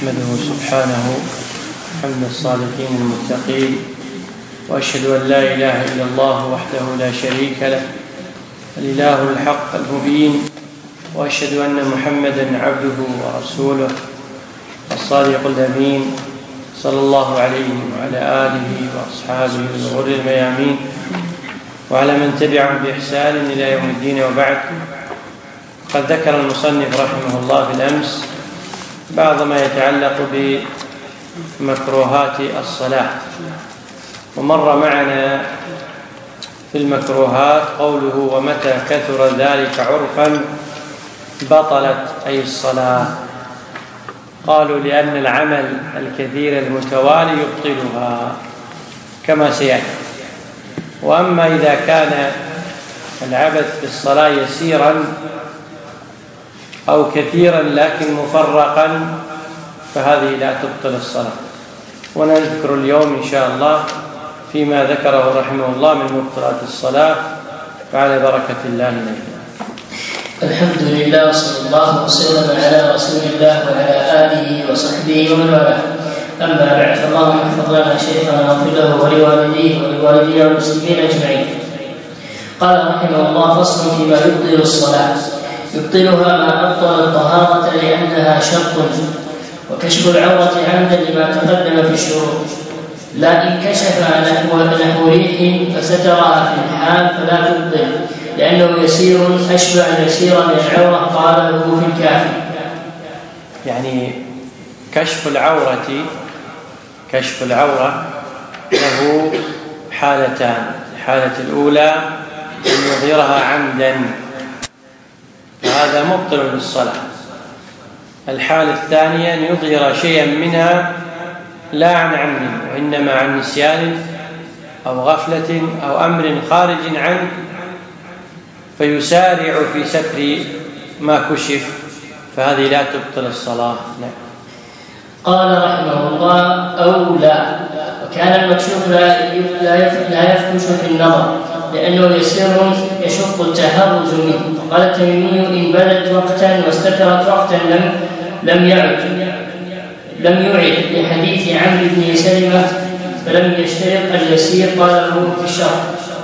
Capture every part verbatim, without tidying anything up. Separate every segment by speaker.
Speaker 1: أحمده سبحانه حمد الصادقين المتقين، وأشهد أن لا إله إلا الله وحده لا شريك له الإله الحق المبين، وأشهد أن محمدا عبده ورسوله الصادق الأمين صلى الله عليه وعلى آله وأصحابه الغر الميامين وعلى من تبعهم بإحسان إلى يوم الدين. وبعد، قد ذكر المصنف رحمه الله بالأمس بعض ما يتعلق بمكروهات الصلاة، ومر معنا في المكروهات قوله ومتى كثر ذلك عرفا بطلت أي الصلاة. قالوا لأن العمل الكثير المتوالي يبطلها كما سيأتي. وأما إذا كان العبث في الصلاة يسيرا أو كثيرا لكن مفرقا فهذه لا تبطل الصلاة، ونذكر اليوم إن شاء الله فيما ذكره رحمه الله من مبطلات الصلاة، فعلى بركة الله نبدأ.
Speaker 2: الحمد لله وصلى الله وسلم على رسول الله وعلى آله وصحبه ومن والاه. أما بعد، فاللهم احفظ لنا شيخنا واغفر له ولوالديه ولوالدينا والمسلمين أجمعين. قال رحمه الله: فصل فيما يبطل الصلاة. يبطلها ما أبطل الطهارة لأنها شرط، وكشف العورة عمدا لما تقدم في الشروط، لا إن كشف نحو ريح فسترها في الحال فلا تبطل، لأنه يسير أشبع يسيرا من العورة، قال له في الكافي.
Speaker 1: يعني كشف العورة كشف العورة له حالتان. الحالة الأولى أن يظهرها عمدا، فهذا مبطل للصلاة. الحالة الثانية أن يظهر شيئا منها لا عن عمد وإنما عن نسيان أو غفلة أو أمر خارج عنه، فيسارع في ستر ما كشف، فهذه لا تبطل الصلاة. لا.
Speaker 2: قال رحمه الله: أو لا، وكان المكشوف لا يفكش في النظر لأنه يسير يشق التهرج منه. قال التميمي: إن بدت وقتا واستترت وقتا لم لم يعد لم يعد لحديث عمرو بن سلمة فلم يشترط اليسير، قال له في الشرط.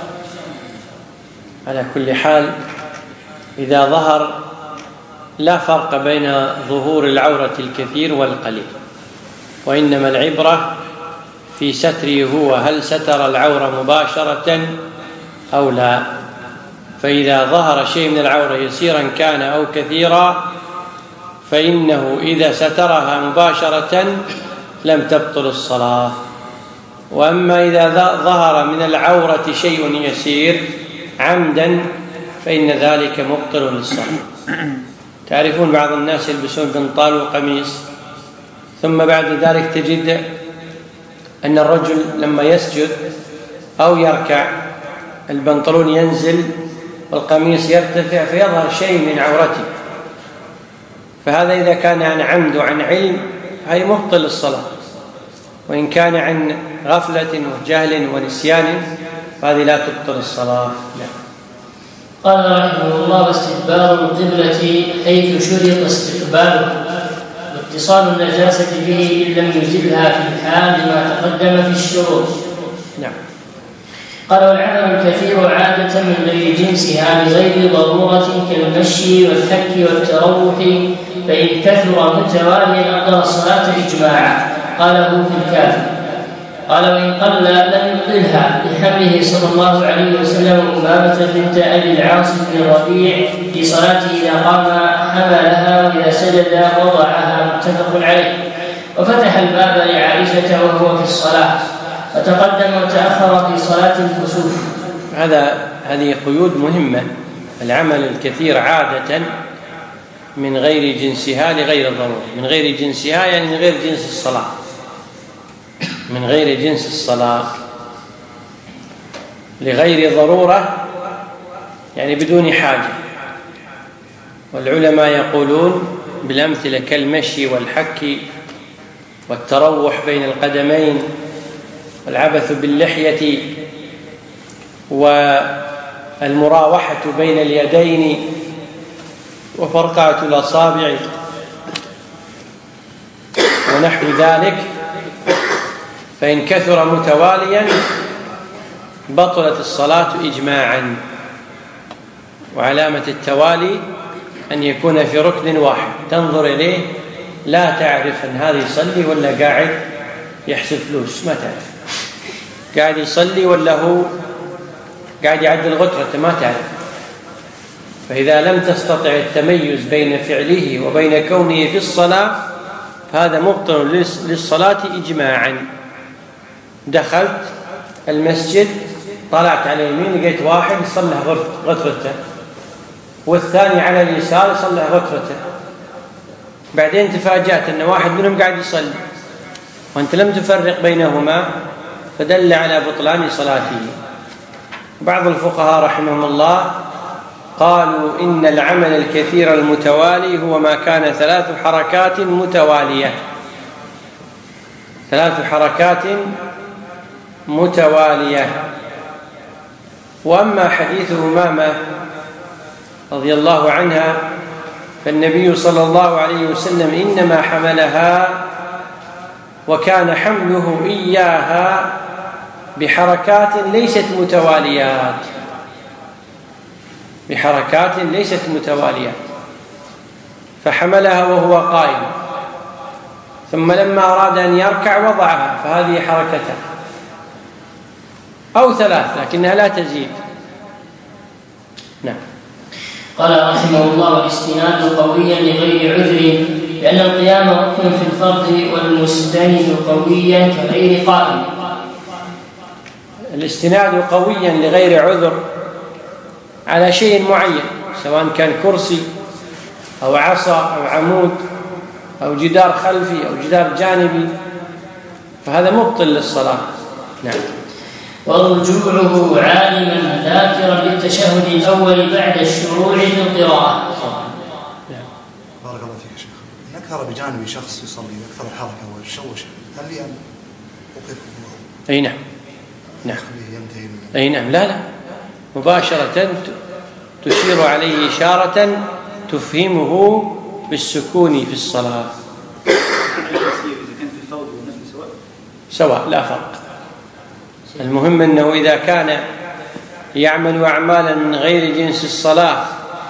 Speaker 1: على كل حال، إذا ظهر لا فرق بين ظهور العورة الكثير والقليل، وإنما العبرة في ستره هو هل ستر العورة مباشرة أو لا. فإذا ظهر شيء من العورة يسيرا كان أو كثيرا فإنه إذا سترها مباشرة لم تبطل الصلاة. وأما إذا ظهر من العورة شيء يسير عمدا فإن ذلك مبطل للصلاة. تعرفون بعض الناس يلبسون بنطال وقميص، ثم بعد ذلك تجد أن الرجل لما يسجد أو يركع البنطلون ينزل والقميص يرتفع فيظهر شيء من عورته، فهذا إذا كان عن عمد وعن علم هي مبطل الصلاة، وإن كان عن غفلة وجهل ونسيان فهذه لا تبطل الصلاة. لا.
Speaker 2: قال رحمه الله: واستدبار القبلة حيث شرط استقباله، واتصال النجاسة به إن لم يزلها في الحال لما تقدم في الشروط.
Speaker 1: نعم.
Speaker 2: قال: والعمل الكثير عادة من غير جنسها لغير ضرورة كالمشي والحك والتروح، فإن كثر متواليا أبطل الصلاة إجماعا، قاله في الكافي. قال: وإن قل لم يبطلها لحمله صلى الله عليه وسلم أمامة بنت أبي العاص بن الربيع في صلاته إذا قام حملها وإذا سجد وضعها، متفق عليه. وفتح الباب لعائشة وهو في الصلاة، وتقدم وتأخر في صلاة الكسوف.
Speaker 1: هذا هذه قيود مهمة. العمل الكثير عادة من غير جنسها لغير الضرورة. من غير جنسها يعني من غير جنس الصلاة، من غير جنس الصلاة لغير ضرورة يعني بدون حاجة. والعلماء يقولون بالأمثلة كالمشي والحك والتروح بين القدمين والعبث باللحية والمراوحة بين اليدين وفرقعة الأصابع ونحو ذلك، فإن كثر متواليا بطلت الصلاة إجماعا. وعلامة التوالي أن يكون في ركن واحد تنظر إليه لا تعرف أن هذا يصلي ولا قاعد يحسب فلوس، ما تعرف قاعد يصلي ولا هو قاعد يعدل غترته، ما تعرف. فإذا لم تستطع التميز بين فعله وبين كونه في الصلاة فهذا مبطل للصلاة إجماعا. دخلت المسجد طلعت على اليمين لقيت واحد يصلح غترته والثاني على اليسار يصلح غترته، بعدين تفاجأت أن واحد منهم قاعد يصلي وأنت لم تفرق بينهما، فدل على بطلان صلاته. بعض الفقهاء رحمهم الله قالوا إن العمل الكثير المتوالي هو ما كان ثلاث حركات متوالية ثلاث حركات متوالية. وأما حديث أمامة رضي الله عنها فالنبي صلى الله عليه وسلم إنما حملها وكان حمله إياها بحركات ليست متواليات بحركات ليست متواليات فحملها وهو قائم، ثم لما أراد أن يركع وضعها، فهذه حركتان أو ثلاث لكنها لا تزيد. نعم.
Speaker 2: قال رحمه الله: والاستناد قويا لغير عذر، لأن القيام ركن في الفرض والمستند قويا كغير قائم.
Speaker 1: الاستناد قويا لغير عذر على شيء معين، سواء كان كرسي أو عصا أو عمود أو جدار خلفي أو جدار جانبي، فهذا مبطل للصلاة. نعم.
Speaker 2: ورجوعه عالما ذاكرا للتشهد الأول بعد الشروع في القراءة.
Speaker 3: بارك الله فيك يا شيخ. نكر بجانب شخص يصلي أكثر الحركة والشوش، هل لي أن أوقفه؟
Speaker 1: أي نعم. نعم. أي نعم. لا لا مباشرة تشير عليه إشارة تفهمه بالسكون في الصلاة. سواء لا فرق، المهم أنه إذا كان يعمل أعمالا من غير جنس الصلاة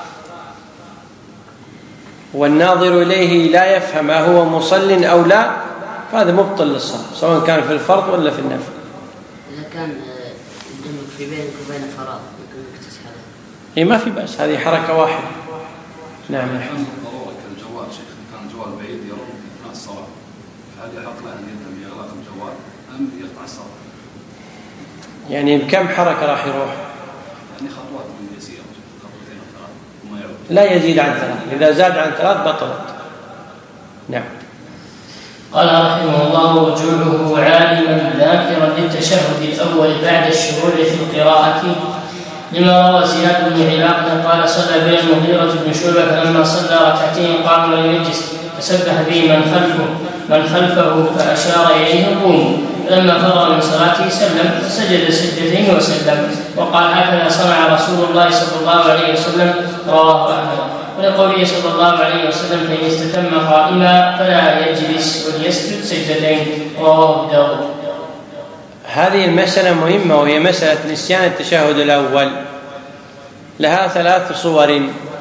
Speaker 1: والناظر إليه لا يفهم هو مصل أو لا، فهذا مبطل للصلاة سواء كان في الفرض ولا في النفل.
Speaker 4: إذا كان يدمك في بينك وبين فراغ يمكنك تسحبه.
Speaker 1: إيه ما في بأس، هذه حركة واحدة. نعم.
Speaker 5: الحين ضرورة الجوال شيخ، كان الجوال بعيد يرد أثناء الصلاة، فهل يحق له أن يذهب يغلق الجوال أم يقطع الصلاة؟
Speaker 1: يعني بكم حركة راح يروح؟
Speaker 5: يعني خطوات من يسيرة، خطوتين أو ثلاث وما يعود.
Speaker 1: لا يزيد عن ثلاث، إذا زاد عن ثلاث بطلت. نعم.
Speaker 2: قال رحمه الله: رجوعه عالما ذاكرا للتشهد الأول بعد الشروع في القراءة، لما روى زياد بن علاقة قال: صلى بين المغيرة بن شعبة فلما صلى ركعتين قام ليجلس فسبح به من خلفه من خلفه فأشار إليه قوموا، فلما فرغ من صلاته سلم فسجد سجدتين وسلم، وقال: هكذا صنع رسول الله صلى الله عليه وسلم. رواه أحمد. ولقوله صلى الله عليه وسلم: فإن استتم قائما فلا يجلس وليسجد سجدتين. رواه داود.
Speaker 1: هذه المسألة مهمة، وهي مسألة نسيان التشهد الأول. لها ثلاث صور.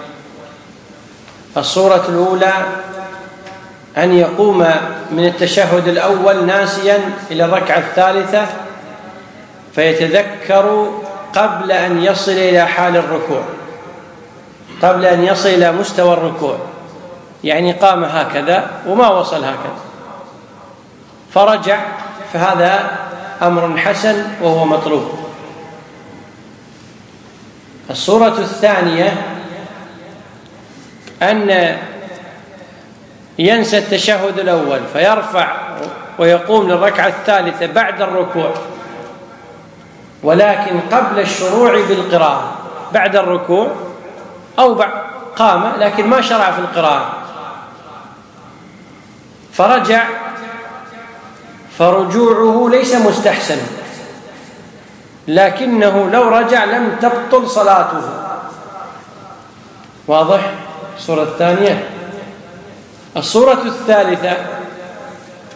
Speaker 1: الصورة الأولى أن يقوم من التشهد الأول ناسيا إلى الركعة الثالثة فيتذكر قبل أن يصل إلى حال الركوع، قبل أن يصل إلى مستوى الركوع، يعني قام هكذا وما وصل هكذا فرجع، فهذا أمر حسن وهو مطلوب. الصورة الثانية أن ينسى التشهد الأول فيرفع ويقوم للركعة الثالثة بعد الركوع، ولكن قبل الشروع بالقراءة، بعد الركوع أو بعد قام لكن ما شرع في القراءة فرجع، فرجوعه ليس مستحسنا، لكنه لو رجع لم تبطل صلاته. واضح؟ الصورة الثانية. الصورة الثالثة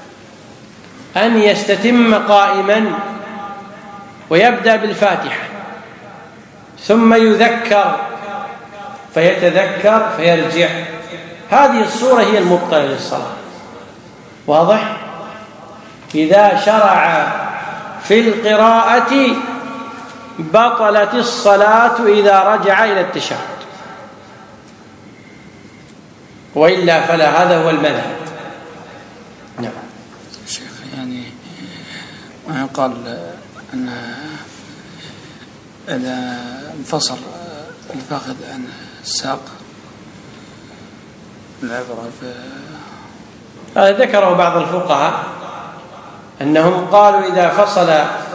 Speaker 1: أن يستتم قائما ويبدأ بالفاتحة ثم يذكر فيتذكر فيرجع، هذه الصورة هي المبطلة للصلاة. واضح؟ إذا شرع في القراءة بطلت الصلاة إذا رجع إلى التشهد، وإلا فلا. هذا هو المذهب. نعم.
Speaker 6: شيخ يعني ما يقال أن إذا انفصل الفخذ عن الساق العبرة في
Speaker 1: هذا ذكره بعض الفقهاء أنهم قالوا إذا فصل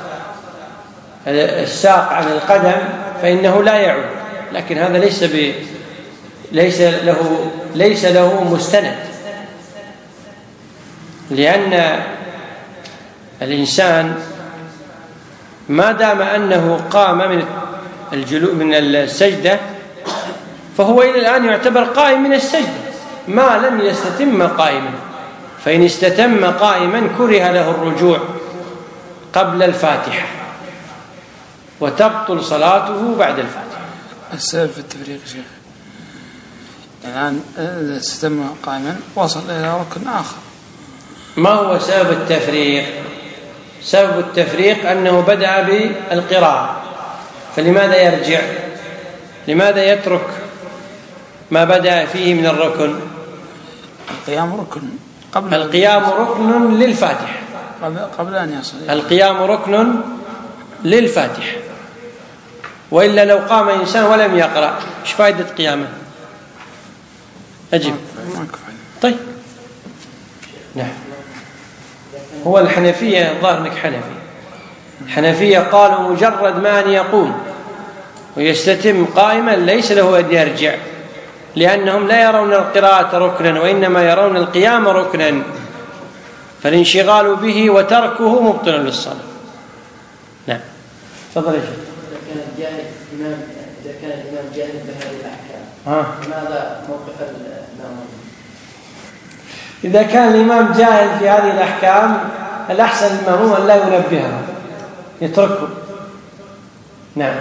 Speaker 1: الساق عن القدم فإنه لا يعود، لكن هذا ليس ب ليس له ليس له مستند، لأن الإنسان ما دام أنه قام من الجلو من السجدة فهو إلى الآن يعتبر قائم من السجدة ما لم يستتم قائما، فإن استتم قائما كره له الرجوع قبل الفاتحة وتبطل صلاته بعد الفاتحة.
Speaker 6: السبب في التفريق شيخ الآن إذا استتم قائما وصل إلى ركن آخر.
Speaker 1: ما هو سبب التفريق؟ سبب التفريق أنه بدأ بالقراءة، فلماذا يرجع؟ لماذا يترك ما بدأ فيه من الركن؟
Speaker 6: القيام ركن قبل
Speaker 1: القيام ركن للفاتحة
Speaker 6: قبل أن يصل.
Speaker 1: القيام ركن للفاتحة، وإلا لو قام إنسان ولم يقرأ إيش فائدة قيامه؟ أجب. طيب نعم. هو الحنفية الظاهر انك حنفي الحنفية قالوا مجرد ما أن يقوم ويستتم قائما ليس له أن يرجع، لأنهم لا يرون القراءة ركنا وإنما يرون القيام ركنا، فالانشغال به وتركه مبطل للصلاة. نعم تفضل يا شيخ.
Speaker 2: إذا كان الجاهل إمام إذا كان الإمام جاهل بهذه الأحكام
Speaker 1: آه.
Speaker 2: ماذا موقف المأموم؟
Speaker 1: إذا كان الإمام جاهل في هذه الأحكام الأحسن المأموم أن لا ينبهه يتركه. نعم.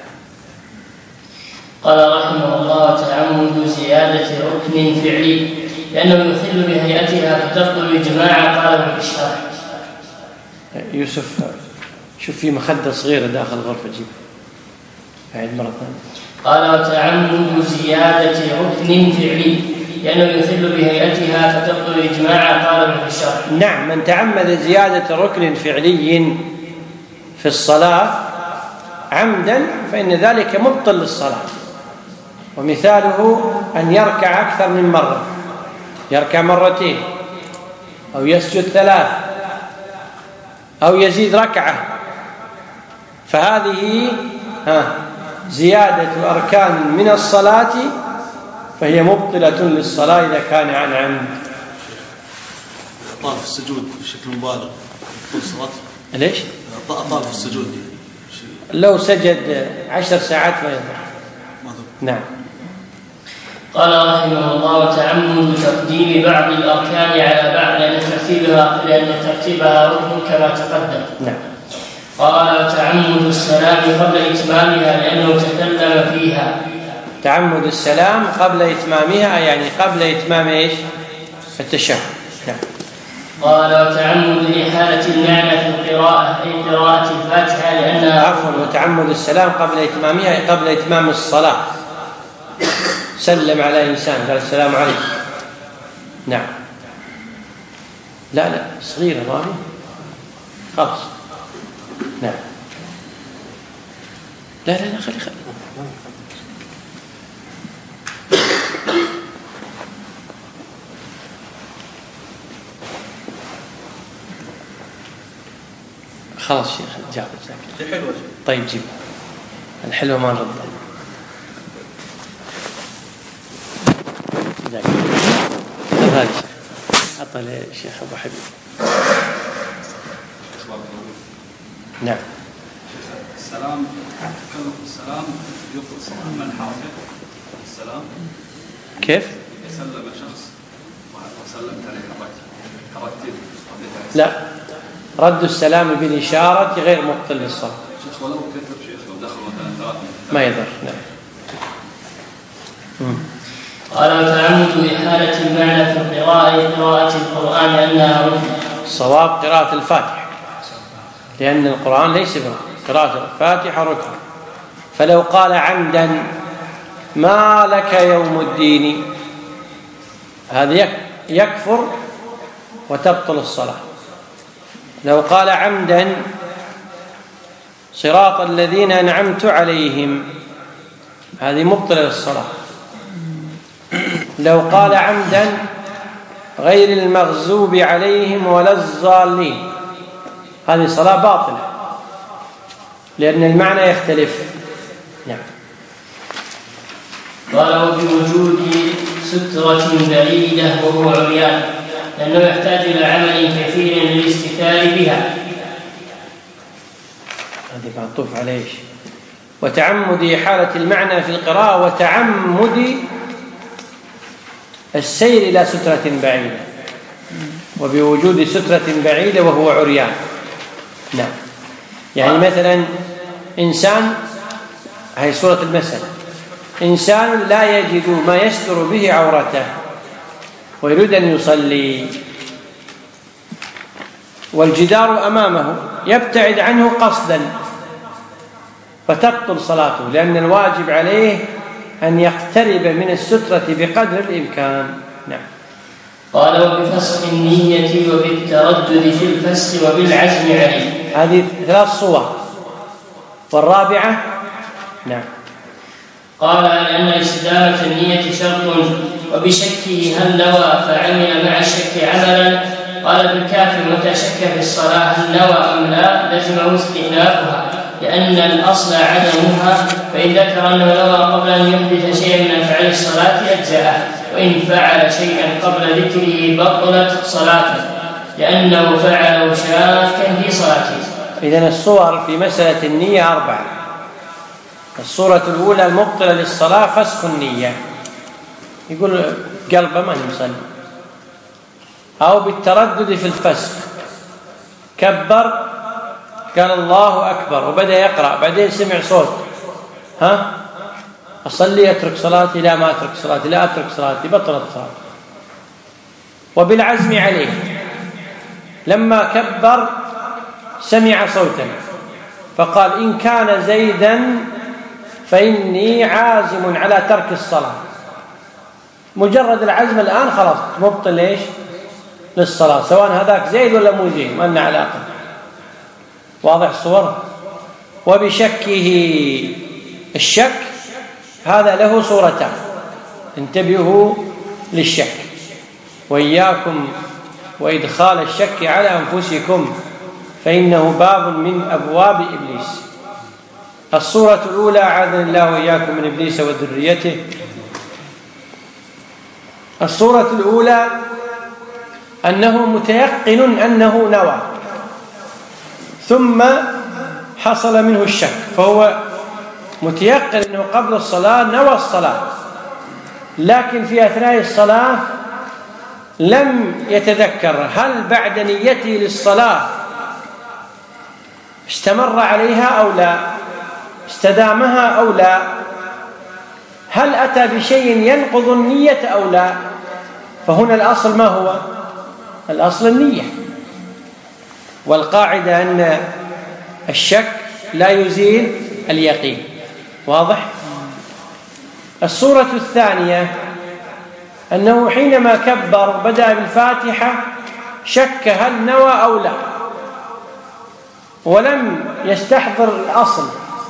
Speaker 2: قال رحمه الله تعمد زيادة ركن فعلي لأنه يخل بهيئتها فتبطل الجماعة. قال ابن الشرح.
Speaker 1: يوسف شوف في مخدة صغيرة داخل الغرفة جيب بعد مرة ثانية.
Speaker 2: قال وتعمد زيادة ركن فعلي لأنه يخل بهيئتها فتبطل الجماعة. قال ابن الشرح.
Speaker 1: نعم، من تعمد زيادة ركن فعلي في الصلاة عمدا فإن ذلك مبطل للصلاة، ومثاله أن يركع أكثر من مرة، يركع مرتين أو يسجد ثلاث أو يزيد ركعة، فهذه ها زيادة أركان من الصلاة فهي مبطلة للصلاة إذا كان عن عمد.
Speaker 3: طال في السجود بشكل مبالغ طول الصلاة.
Speaker 1: ليش؟
Speaker 3: طال في السجود
Speaker 1: لو سجد عشر ساعات ما يضر. نعم.
Speaker 2: قال رحمه الله تعمد تقديم بعض الأركان على بعض لأن ترتيبها لأن ترتيبها ركن كما تقدم.
Speaker 1: نعم.
Speaker 2: قال تعمد السلام قبل إتمامها لأنه تكلم فيها.
Speaker 1: تعمد السلام قبل إتمامها يعني قبل إتمام إيش؟ التشهد. نعم.
Speaker 2: قال وتعمد إحالة المعنى في القراءة أي قراءة الفاتحة لأنها
Speaker 1: عفوا وتعمد السلام قبل إتمامها أي قبل إتمام الصلاة. سلم على إنسان قال السلام عليكم. نعم. لا لا صغيرة ما خلاص. نعم. لا لا لا خلي خلي خلاص شيخ جاب الزكاة.
Speaker 3: حلوة.
Speaker 1: طيب جيب الحلوة ما نرد. هذا عطى للشيخ أبو حبيب. نعم.
Speaker 5: السلام كلمة السلام يقص من حافظ السلام.
Speaker 1: كيف؟
Speaker 5: سلم شخص وسلمت عليه كركتين.
Speaker 1: لا رد السلام بالإشارة غير مبطل للصلاة.
Speaker 5: شيخ ولو كتب شيخ لو دخل مثلا ثلاثة
Speaker 1: ما يضر. نعم.
Speaker 2: قال وتعمد إحالة المعنى في القراءة قراءة القرآن أنها ركن.
Speaker 1: الصواب قراءة الفاتحة، لأن القرآن ليس بركن، قراءة الفاتحة ركن. فلو قال عمدا ما لك يوم الدين، هذا يكفر وتبطل الصلاة. لو قال عمدا صراط الذين أنعمت عليهم، هذه مبطلة للصلاة. لو قال عمدا غير المغضوب عليهم ولا الضالين، هذه صلاة باطلة لأن المعنى يختلف. نعم.
Speaker 2: قال وبوجود سترة بعيدة وهو عريان، لأنه يحتاج إلى عمل كثير للاستتار بها.
Speaker 1: هذه معطوف عليه. وتعمد إحالة المعنى في القراءة وتعمد السير إلى سترة بعيدة، وبوجود سترة بعيدة وهو عريان. نعم. يعني مثلا إنسان، هي سورة المثل، إنسان لا يجد ما يستر به عورته ويريد أن يصلي والجدار أمامه، يبتعد عنه قصدا فتبطل صلاته، لأن الواجب عليه أن يقترب من السترة بقدر الإمكان. نعم.
Speaker 2: قال وبفسخ النية وبالتردد في الفسخ وبالعزم عليه.
Speaker 1: هذه ثلاث صور. والرابعة نعم.
Speaker 2: قال لأن استدامة النية شرط، وبشكه هل نوى فعمل مع الشك عملا. قال بالكافر متى شك في الصلاة هل نوى أم لا لزمه استئنافها، لأن الأصل عدمها، فإن ذكر أنه نوى قبل أن يحدث شيئا من أفعال الصلاة أجزأه، وإن فعل شيئا قبل ذكره بطلت صلاته لأنه فعله شاكا في صلاته.
Speaker 1: إذن الصور في مسألة النية أربعة. الصورة الأولى المبطلة للصلاة فسخ النية، يقول قلبه ما يصلي، أو بالتردد في الفسخ، كبر قال الله أكبر وبدأ يقرأ، بعدين سمع صوت ها أصلي أترك صلاتي، لا ما أترك صلاتي، لا أترك صلاتي، بطلت صلاتي. وبالعزم عليه، لما كبر سمع صوتا فقال إن كان زيدا فإني عازم على ترك الصلاة، مجرد العزم الآن خلاص مبطل ليش للصلاة، سواء هذاك زيد ولا مو زيد ما لنا علاقة. واضح الصور. وبشكه، الشك هذا له صورتان، انتبهوا للشك وإياكم وإدخال الشك على أنفسكم فإنه باب من أبواب إبليس. الصورة الأولى أعاذنا الله وإياكم من إبليس وذريته. الصورة الأولى أنه متيقن أنه نوى ثم حصل منه الشك، فهو متيقن أنه قبل الصلاة نوى الصلاة، لكن في أثناء الصلاة لم يتذكر هل بعد نيته للصلاة استمر عليها أو لا، استدامها أو لا، هل أتى بشيء ينقض النية أو لا. فهنا الأصل ما هو؟ الأصل النية، والقاعدة أن الشك لا يزيل اليقين. واضح؟ الصورة الثانية أنه حينما كبر بدأ بالفاتحة شك هل نوى أو لا، ولم يستحضر الأصل،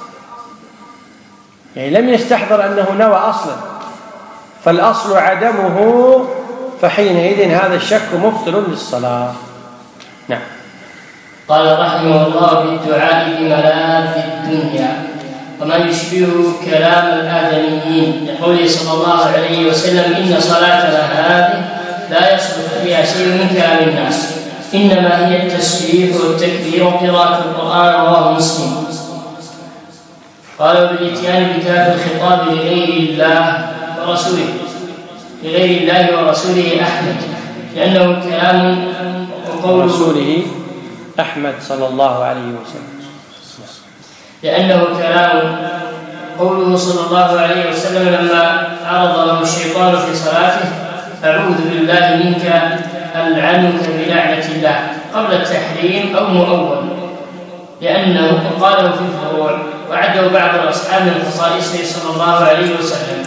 Speaker 1: يعني لم يستحضر أنه نوى أصلا، فالأصل عدمه، فحينئذ هذا الشك مبطل للصلاة. نعم.
Speaker 2: قال رحمه الله بالدعاء بملاذ الدنيا وما يشبه كلام الآدميين، لقوله صلى الله عليه وسلم إن صلاتنا هذه لا يصلح فيها شيء من كلام الناس، إنما هي التسبيح والتكبير وقراءة القرآن. رواه مسلم. قال بالإتيان بكاف الخطاب لغير الله ورسوله لغير الله ورسوله أحمد، لأنه كلام وقول
Speaker 1: رسوله أحمد صلى الله عليه وسلم.
Speaker 2: لأنه كلام قوله صلى الله عليه وسلم لما عرض له الشيطان في صلاته أعوذ بالله منك ألعنك بلعنة الله قبل التحريم أو مؤول، لأنه قاله في الفروع وعده بعض الأصحاب من خصائصه صلى الله عليه وسلم.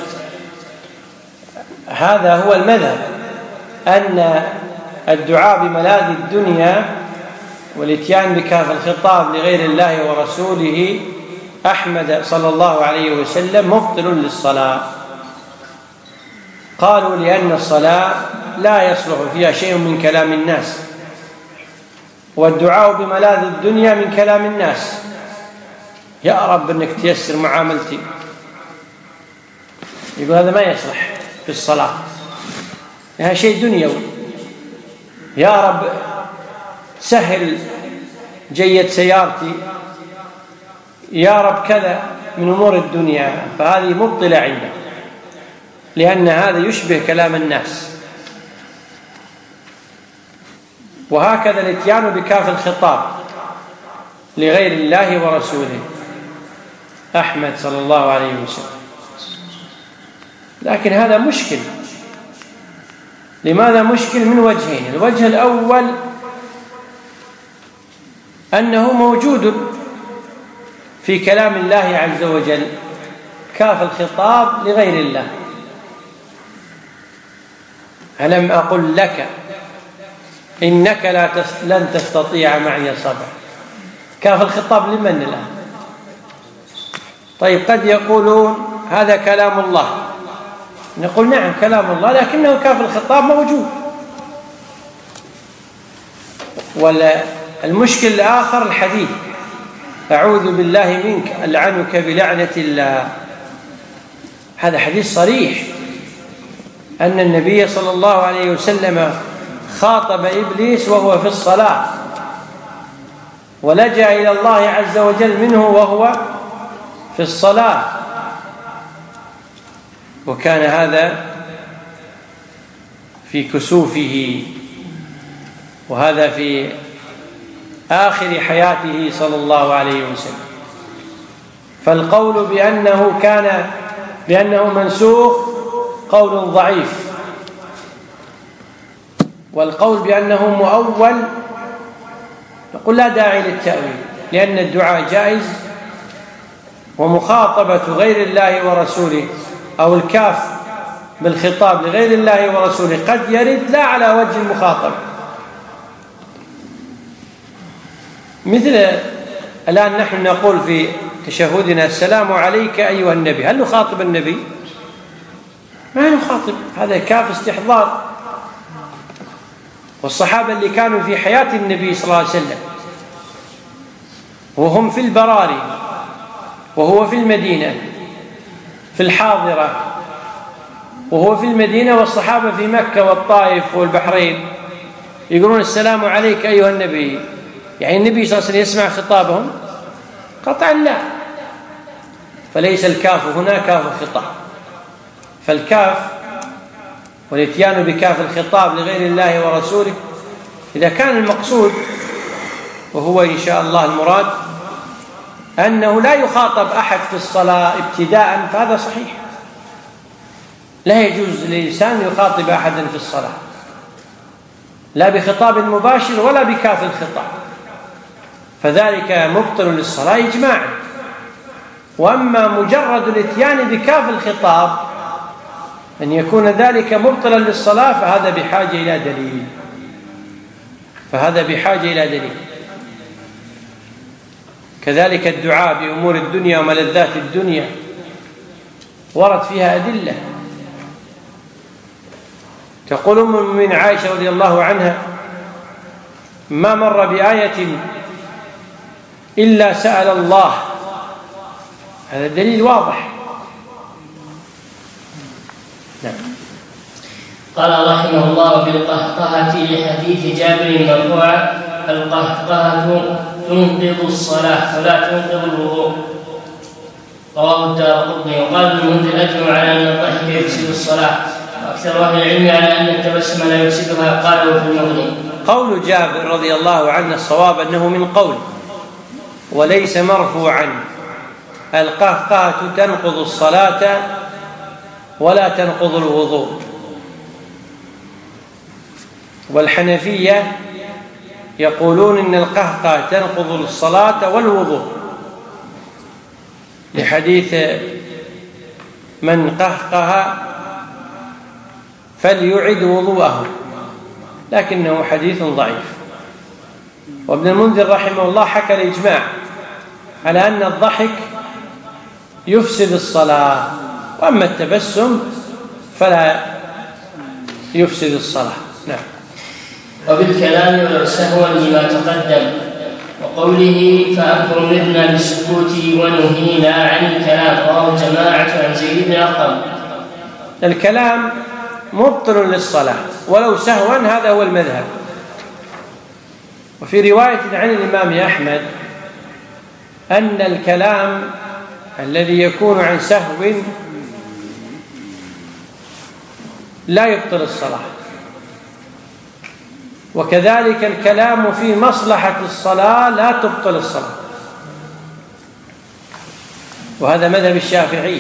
Speaker 1: هذا هو المذهب، أن الدعاء بملاذ الدنيا والاتيان بكاف الخطاب لغير الله ورسوله أحمد صلى الله عليه وسلم مبطل للصلاة. قالوا لأن الصلاة لا يصلح فيها شيء من كلام الناس، والدعاء بملاذ الدنيا من كلام الناس، يا رب أنك تيسر معاملتي، يقول هذا ما يصلح في الصلاة، هذا شيء دنيوي، يا رب سهل جيد سيارتي، يا رب كذا من أمور الدنيا، فهذه مبطلة عنده، لأن هذا يشبه كلام الناس. وهكذا الاتيان بكاف الخطاب لغير الله ورسوله أحمد صلى الله عليه وسلم. لكن هذا مشكل. لماذا مشكل؟ من وجهين. الوجه الأول أنه موجود في كلام الله عز وجل كاف الخطاب لغير الله. ألم أقل لك إنك لا تست... لن تستطيع معي صبرا. كاف الخطاب لمن الآن؟ طيب قد يقولون هذا كلام الله، نقول نعم كلام الله، لكنه كاف الخطاب موجود. والمشكل الآخر الحديث أعوذ بالله منك ألعنك بلعنة الله. هذا حديث صريح أن النبي صلى الله عليه وسلم خاطب إبليس وهو في الصلاة، ولجأ إلى الله عز وجل منه وهو في الصلاة، وكان هذا في كسوفه، وهذا في آخر حياته صلى الله عليه وسلم. فالقول بأنه كان بأنه منسوخ قول ضعيف، والقول بأنه مؤول نقول لا داعي للتأويل، لأن الدعاء جائز، ومخاطبة غير الله ورسوله أو الكاف بالخطاب لغير الله ورسوله قد يرد لا على وجه المخاطبة. مثل الآن نحن نقول في تشهدنا السلام عليك أيها النبي، هل نخاطب النبي؟ ما نخاطب، هذا كاف استحضار. والصحابة اللي كانوا في حياة النبي صلى الله عليه وسلم وهم في البراري وهو في المدينة، في الحاضرة وهو في المدينة، والصحابة في مكة والطائف والبحرين، يقولون السلام عليك أيها النبي، يعني النبي صلى الله عليه وسلم يسمع خطابهم؟ قطعا لا. فليس الكاف هنا كاف الخطاب. فالكاف والاتيان بكاف الخطاب لغير الله ورسوله إذا كان المقصود، وهو إن شاء الله المراد، أنه لا يخاطب أحد في الصلاة ابتداء، فهذا صحيح، لا يجوز للإنسان يخاطب أحدا في الصلاة لا بخطاب مباشر ولا بكاف الخطاب، فذلك مبطل للصلاة إجماعا. وأما مجرد الاتيان بكاف الخطاب أن يكون ذلك مبطلا للصلاة فهذا بحاجة إلى دليل، فهذا بحاجة إلى دليل. كذلك الدعاء بأمور الدنيا وملذات الدنيا ورد فيها أدلة. تقول أم المؤمنين عائشة رضي الله عنها ما مر بآية إلا سأل الله، هذا الدليل واضح. نعم.
Speaker 2: قال رحمه الله بالقهقهة لحديث جابر مرفوعا القهقهة تنقض الصلاة ولا تنقض الوضوء، رواه الدارقطني. وقال المنذر أجمع على أن الضحك يفسد الصلاة، وأكثر أهل العلم على أن التبسم لا يفسدها، قاله في المغني.
Speaker 1: قول جابر رضي الله عنه الصواب أنه من قول وليس مرفوعا. القهقهة تنقض الصلاة ولا تنقض الوضوء. والحنفية يقولون إن القهقهة تنقض الصلاة والوضوء لحديث من قهقه فليعد وضوءه، لكنه حديث ضعيف. وابن المنذر رحمه الله حكى الإجماع على أن الضحك يفسد الصلاة، وأما التبسم فلا يفسد الصلاة. نعم.
Speaker 2: وبالكلام ولو سهوا لما تقدم، وقوله فأمرنا بالسكوت ونهينا عن الكلام، رواه الجماعة عن زيد بن أرقم.
Speaker 1: الكلام مبطل للصلاة ولو سهوا، هذا هو المذهب. وفي رواية عن الإمام أحمد أن الكلام الذي يكون عن سهو لا يبطل الصلاة، وكذلك الكلام في مصلحة الصلاة لا تبطل الصلاة، وهذا مذهب الشافعي.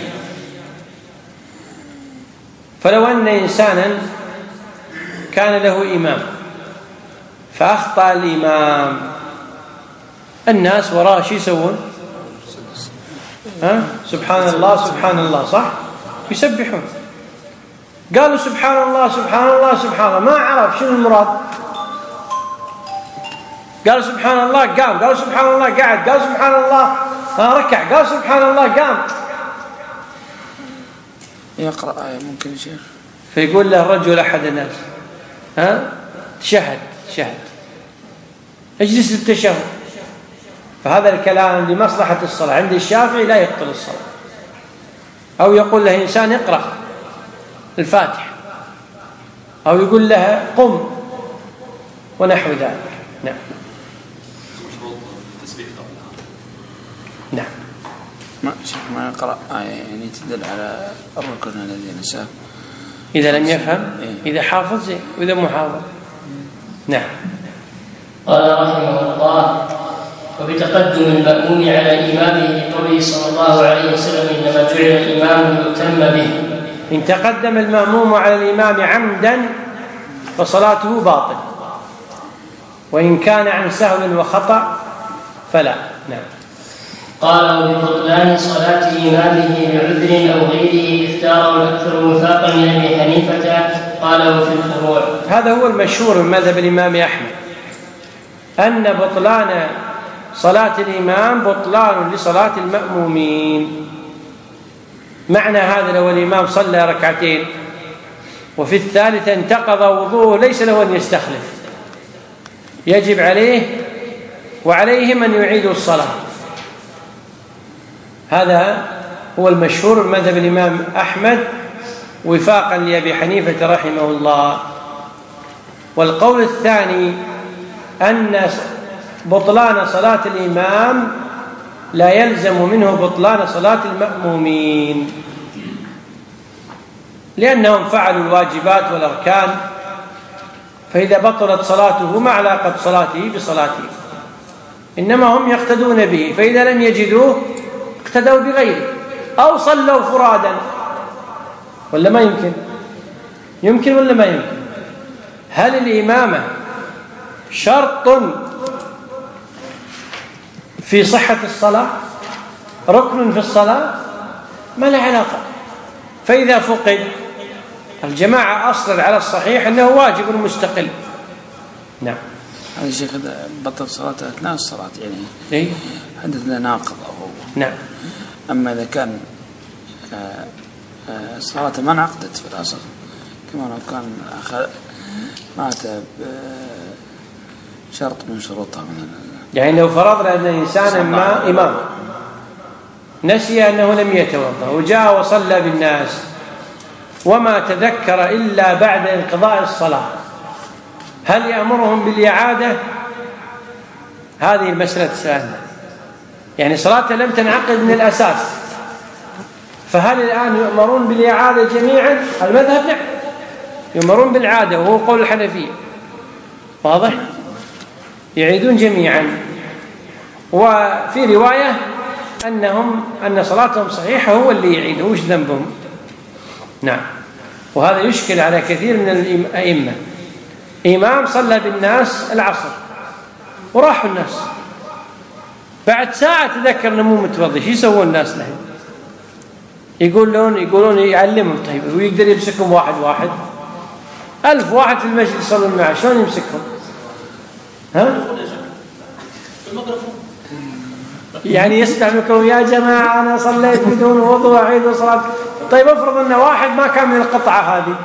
Speaker 1: فلو أن إنسانا كان له إمام فأخطأ الإمام، الناس وراء شو يسوون؟ ها؟ سبحان الله سبحان الله، صح؟ يسبحون. قالوا سبحان الله سبحان الله سبحان الله، ما عرف شنو المراد. قالوا سبحان الله قام، قالوا سبحان الله قعد، قالوا سبحان الله ركع، قالوا سبحان الله قام.
Speaker 6: يقرأ آية ممكن يا شيخ،
Speaker 1: فيقول له الرجل أحد الناس ها شهد شهد اجلس للتشهد. فهذا الكلام لمصلحة الصلاة عند الشافعي لا يبطل الصلاة. أو يقول له إنسان اقرأ الفاتحة، أو يقول له قم ونحو ذلك. نعم. نعم.
Speaker 6: ما شيخ ما يقرأ آية يعني تدل على الركن الذي نساه
Speaker 1: إذا لم يفهم، إذا حافظ زين، وإذا مو حافظ. نعم.
Speaker 2: قال رحمه الله: وبتقدم المأموم على إمامه بقوله صلى الله عليه وسلم: إنما جعل الإمام ليؤتم به.
Speaker 1: إن تقدم المأموم على الإمام عمدا فصلاته باطل، وإن كان عن سهو وخطأ فلا. نعم.
Speaker 2: قال: وببطلان صلاة إمامه بعذر أو غيره اختاره الأكثر وفاقا من أبي حنيفة، قاله في الفروع.
Speaker 1: هذا هو المشهور من مذهب الإمام أحمد، أن بطلان صلاة الإمام بطلان لصلاة المأمومين. معنى هذا لو الإمام صلى ركعتين وفي الثالثة انتقض وضوءه ليس له أن يستخلف، يجب عليه وعليهم أن يعيدوا الصلاة. هذا هو المشهور من مذهب الإمام أحمد وفاقا لأبي حنيفة رحمه الله. والقول الثاني أن بطلان صلاة الإمام لا يلزم منه بطلان صلاة المأمومين، لأنهم فعلوا الواجبات والأركان، فإذا بطلت صلاته ما علاقة صلاته بصلاته، إنما هم يقتدون به، فإذا لم يجدوه اقتدوا بغيره أو صلوا فرادا. ولا ما يمكن؟ يمكن ولا ما يمكن؟ هل الإمامة شرط في صحة الصلاة؟ ركن في الصلاة؟ ما له علاقة. فإذا فقد، الجماعة أصلا على الصحيح أنه واجب مستقل. نعم.
Speaker 6: هذا الشيء بطل صلاته أثناء الصلاة يعني
Speaker 1: إيه؟
Speaker 6: حدثنا ناقض أو
Speaker 1: نعم.
Speaker 6: أما إذا كان صلاته ما انعقدت في الأصل، كما لو كان مات بشرط من شروطها من
Speaker 1: يعني لو فرضنا أن إنسان ما إمام نسي أنه لم يتوضأ وجاء وصلى بالناس وما تذكر إلا بعد انقضاء الصلاة، هل يأمرهم بالإعادة؟ هذه المسألة سهلة، يعني صلاته لم تنعقد من الأساس، فهل الآن يؤمرون بالإعادة جميعا؟ المذهب نعم، يؤمرون بالعادة وهو قول الحنفية. واضح؟ يعيدون جميعا. وفي رواية أنهم أن صلاتهم صحيحة هو اللي يعيد، وش ذنبهم؟ نعم. وهذا يشكل على كثير من الأئمة. إمام صلى بالناس العصر وراحوا الناس، بعد ساعة تذكر أنه مو متوضي، شو يسوون الناس له؟ يقولون يقولون يعلمهم. طيب ويقدر يمسكهم واحد واحد؟ ألف واحد في المسجد يصلون معه، شلون يمسكهم؟ ها؟ يعني يسمع الميكروفون يا جماعة أنا صليت بدون وضوء أعيد صلاة. طيب افرض أن واحد ما كان من القطعة هذه،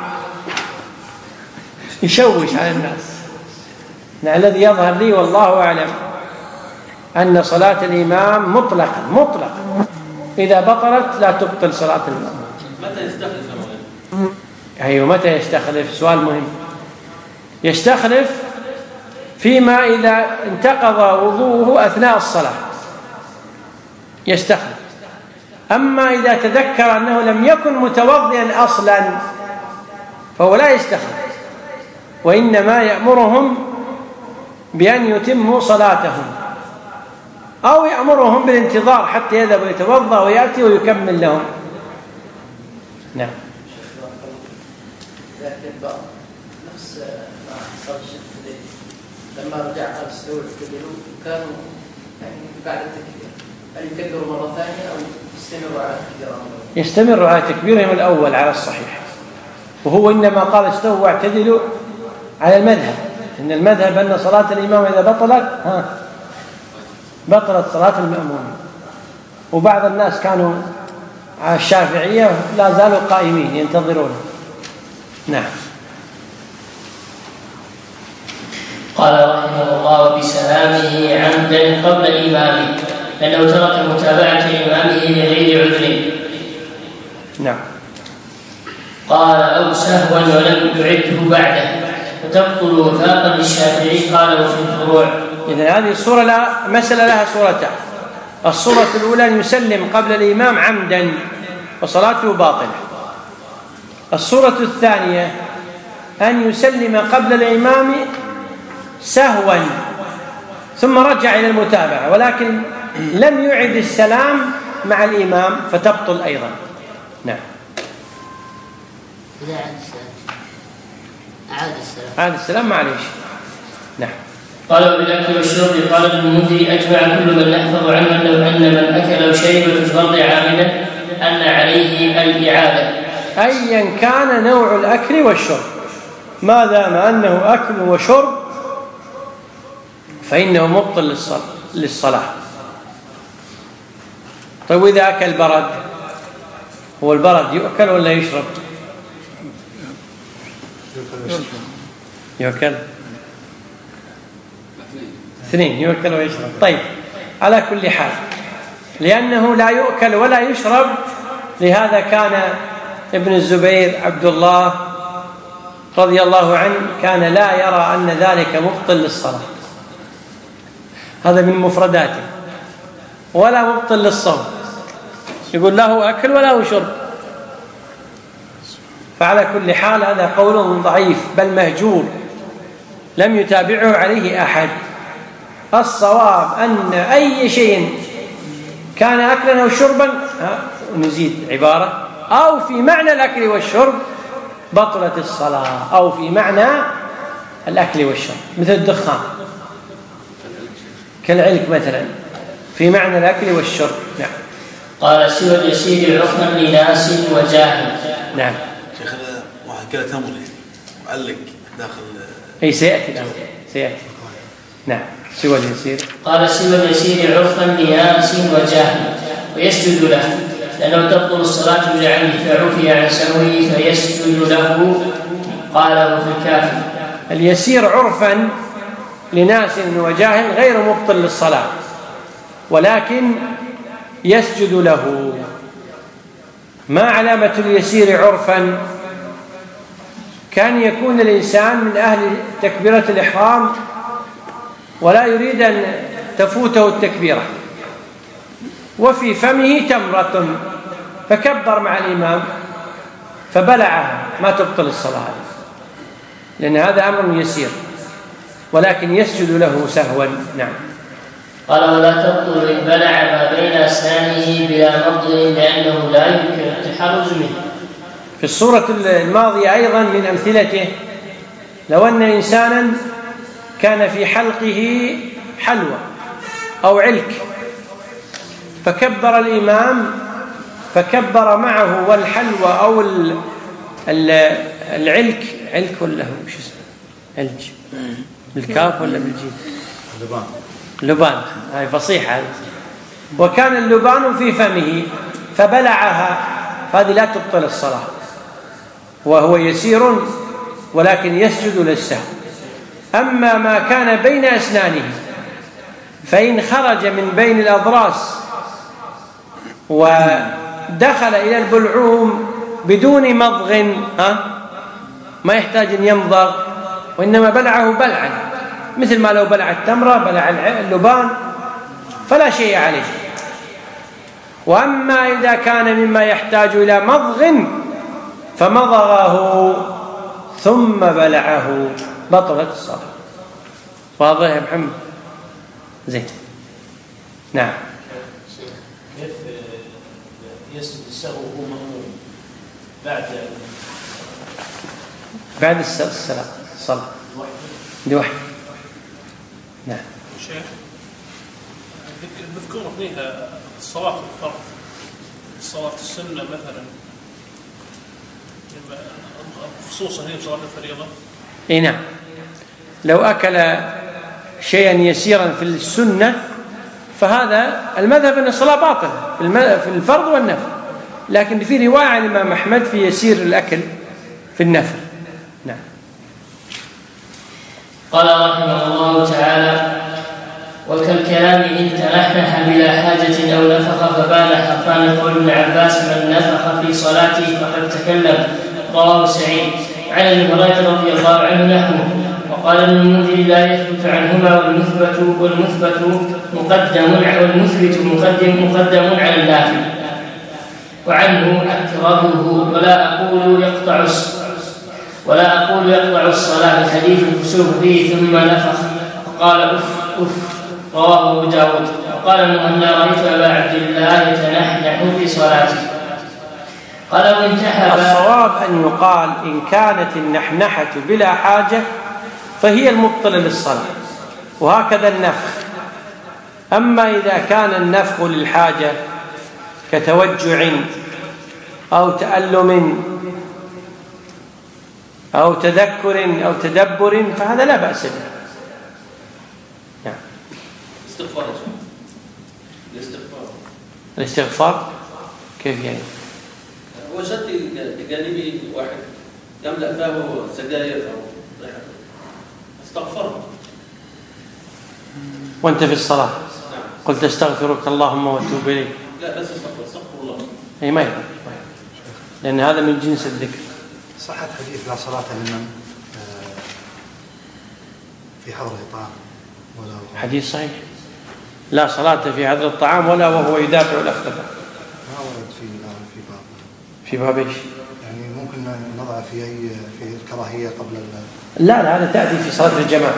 Speaker 1: يشوش على الناس. الذي يظهر لي والله أعلم أن صلاة الإمام مطلقا مطلقا إذا بطلت لا تبطل صلاة الإمام.
Speaker 7: متى يستخلف؟
Speaker 1: أيوة متى يستخلف؟ سؤال مهم. يستخلف فيما إذا انتقض وضوءه أثناء الصلاة يستخلف. أما إذا تذكر أنه لم يكن متوضئا أصلا فهو لا يستخلف، وإنما يأمرهم بأن يتموا صلاتهم أو يأمرهم بالانتظار حتى يذهب ويتوضأ ويأتي ويكمل لهم. نعم.
Speaker 8: لكن نفس ما حصل الشيخ لما رجع على السعود كانوا يعني بعد التكبير هل يكبروا مرة ثانية أو يستمروا على تكبيرهم؟
Speaker 1: يستمروا على تكبيرهم الأول على الصحيح، وهو إنما قال استووا واعتدلوا على المذهب، إن المذهب أن صلاة الإمام إذا بطلت ها بطلت صلاة المأموم. وبعض الناس كانوا على الشافعية لا زالوا قائمين ينتظرون. نعم.
Speaker 2: قال رحمه الله بسلامه عمدا قبل إمامه لأنه ترك متابعة إمامه لغير عذر.
Speaker 1: نعم.
Speaker 2: قال أو سهوا ولم يعده بعده فتبطل وفاقا للشافعي قال وفي الفروع.
Speaker 1: إذن هذه الصورة لا مسألة لها صورتان. الصورة الأولى أن يسلم قبل الإمام عمدا وصلاته باطلة. الصورة الثانية أن يسلم قبل الإمام سهوا ثم رجع إلى المتابعة ولكن لم يعد السلام مع الإمام فتبطل أيضا. نعم.
Speaker 4: إذا عاد السلام أعاد السلام
Speaker 1: عاد السلام معليش. نعم.
Speaker 2: قال وبالأكل والشرب قال ابن المنذر أجمع كل من نحفظ عنه أنه أن من أكل أو شرب في الفرض عامدا أن عليه الإعادة
Speaker 1: أيا كان نوع الأكل والشرب، ما دام أنه أكل وشرب فإنه مبطل للصلاة. طيب إذا أكل برد، هو البرد يؤكل ولا يشرب؟ يؤكل. اثنين، يؤكل ويشرب. طيب على كل حال لأنه لا يؤكل ولا يشرب، لهذا كان ابن الزبير عبد الله رضي الله عنه كان لا يرى أن ذلك مبطل للصلاة، هذا من مفرداته، ولا مبطل للصوم، يقول له أكل ولا شرب. فعلى كل حال هذا قول ضعيف بل مهجور لم يتابعه عليه أحد. الصواب أن أي شيء كان أكلا أو شربا، نزيد عبارة، أو في معنى الأكل والشرب بطلت الصلاة، أو في معنى الأكل والشرب مثل الدخان كالعلك مثلا في معنى الأكل والشرب. نعم.
Speaker 2: قال سوى اليسير عرفا لناس وجاهل.
Speaker 1: نعم.
Speaker 7: شيخ واحد كلا تمر وعلق داخل
Speaker 1: أي سيأتي الأمر سيأتي. نعم. سوى اليسير.
Speaker 2: قال سوى اليسير عرفا لناس وجاهل ويسجد له لأنه تبطل الصلاة بالعمد فعفي عن سهوه فيسجد له. قاله في الكافي.
Speaker 1: اليسير عرفا لناس وجاهل غير مبطل للصلاة ولكن يسجد له. ما علامة اليسير عرفا؟ كان يكون الإنسان من أهل تكبيرة الإحرام ولا يريد أن تفوته التكبيرة وفي فمه تمرة فكبر مع الإمام فبلعها، ما تبطل الصلاة لأن هذا أمر يسير. ولكن يسجد له سهوا. نعم.
Speaker 2: قال ولا تبطل إن بلع ما بين أسنانه بلا مضغ لأنه لا يمكن التحرز منه.
Speaker 1: في الصورة الماضية أيضا من أمثلته لو أن إنسانا كان في حلقه حلوى أو علك فكبر الإمام فكبر معه والحلوى أو العلك علك ولا هو مش اسمه علج بالكاف ولا بالجيم
Speaker 3: لبان
Speaker 1: لبان هاي فصيحة وكان اللبان في فمه فبلعها فهذه لا تبطل الصلاة وهو يسير ولكن يسجد للسهو. أما ما كان بين أسنانه فإن خرج من بين الأضراس ودخل إلى البلعوم بدون مضغ ها ما يحتاج أن يمضغ وإنما بلعه بلعا مثل ما لو بلع التمرة بلع اللبان فلا شيء عليه. وأما إذا كان مما يحتاج إلى مضغ فمضغه ثم بلعه بطلت الصلاة. واضح يا محمد؟ زين. نعم.
Speaker 9: كيف يسجد السهو وهو مأموم بعد
Speaker 1: بعد الصلاة الصلاة لوحده؟ نعم.
Speaker 10: شيخ نذكر فيها الصلاة الفرض صلاة السنة مثلا خصوصا هي صلاة الفريضة.
Speaker 1: اي نعم. لو أكل شيئا يسيرا في السنة فهذا المذهب أن الصلاة باطلة في الفرض والنفل، لكن في رواية عن الإمام أحمد في يسير الأكل في النفل. نعم.
Speaker 2: قال رحمه الله تعالى وكالكلام إن تنحنح بلا حاجة أو نفخ فبان حرفان قول ابن عباس من نفخ في صلاته فقد تكلم. رواه سعيد. عن ابي هريره رضي الله عنه نحوه. وقال ابن المنذر لا يثبت عنهما والمثبت والمثبت مقدم والمثبت مقدم مقدم على النافل. وعنه اعتراضه ولا أقول يقطع ولا أقول يقطع الصلاة حديث الكسوف فيه ثم نفخ فقال أف أف. رواه أبو داود. وقال المهنا رأيت أبا عبد الله يتنحنح في صلاته. قال وانتحب.
Speaker 1: الصواب أن يقال إن كانت النحنحة بلا حاجة فهي المبطلة للصلاة، وهكذا النفخ. أما إذا كان النفخ للحاجة كتوجع أو تألم أو تذكر أو تدبر فهذا لا بأس به. نعم.
Speaker 9: استغفار الاستغفار
Speaker 1: الاستغفار كيف يعني؟
Speaker 9: وجدت بجانبي واحد يملأ فاه سجاير أو ريحة استغفر
Speaker 1: وأنت في الصلاة. نعم. قلت استغفرك اللهم واتوب إليك.
Speaker 9: لا بس استغفر استغفر الله.
Speaker 1: أي ما يفعل لأن هذا من جنس الذكر.
Speaker 3: صحة حديث لا صلاة لمن في حضر الطعام ولا
Speaker 1: حديث صحيح لا صلاة في حضر الطعام ولا وهو يدافع الأخطبة.
Speaker 3: ما ورد في في باب
Speaker 1: في باب ايش؟
Speaker 3: يعني ممكن نضع في أي في الكراهية قبل
Speaker 1: لا لا هذا تأتي في صلاة الجماعة.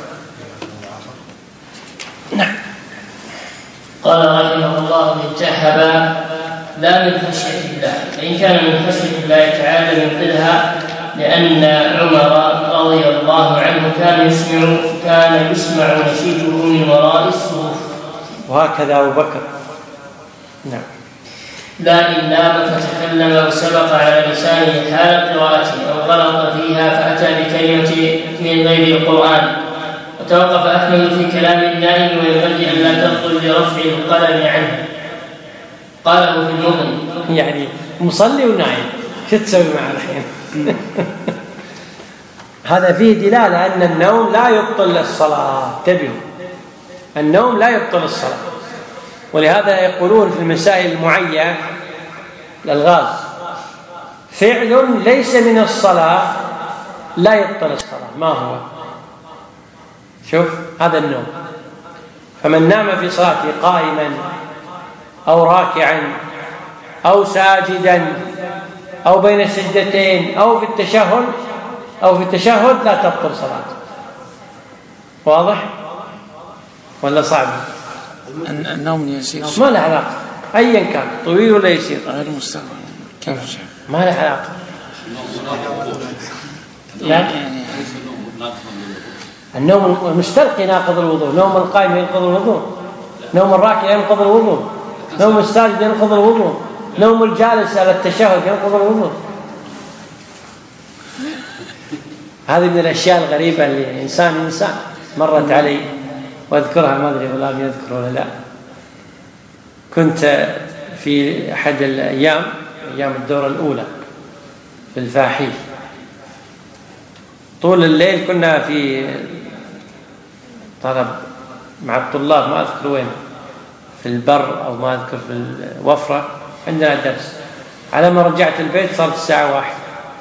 Speaker 1: نعم.
Speaker 2: قال رحمه الله انتحب لا من خشية الله، فإن كان من خشية الله تعالى ينقذها لأن عمر رضي الله عنه كان يسمع كان يسمع نشيده من وراء الصفوف.
Speaker 1: وهكذا أبو بكر. نعم.
Speaker 2: لا إن نام فتكلم وسبق على لسانه حال قراءته أو غلط فيها فأتى بكلمة من غير القرآن. وتوقف أحمد في كلام النائم وينبغي أن لا تبطل برفع القلم عنه. قاله في المغني.
Speaker 1: يعني مصلي ونائم شو تسوي معه الحين؟ هذا فيه دلالة أن النوم لا يبطل الصلاة. انتبهوا، النوم لا يبطل الصلاة، ولهذا يقولون في المسائل المعينة الألغاز فعل ليس من الصلاة لا يبطل الصلاة. ما هو؟ شوف هذا النوم. فمن نام في صلاته قائما أو راكعا أو ساجدا أو بين السجدتين أو في التشهد أو في التشهد لا تبطل صلاته. واضح ولا صعب؟
Speaker 6: النوم يسير
Speaker 1: ما له علاقة أيا كان طويل ولا يسير
Speaker 6: غير مستقبل كيف شيء
Speaker 1: ما له علاقة. لا النوم المستلقي ناقض الوضوء، نوم القائم ينقض الوضوء، نوم الراكع ينقض الوضوء، نوم الساجد ينقض الوضوء، نوم الجالس على التشهد ينقض الوضوء. هذه من الأشياء الغريبة اللي إنسان إنسان مرت علي وأذكرها، ما أدري ولا يذكر ولا لا. كنت في أحد الأيام أيام الدورة الأولى في الفاحيل، طول الليل كنا في طلب مع الطلاب، ما أذكر وين، في البر أو ما أذكر في الوفرة، عندنا درس. على ما رجعت البيت صارت الساعة واحد،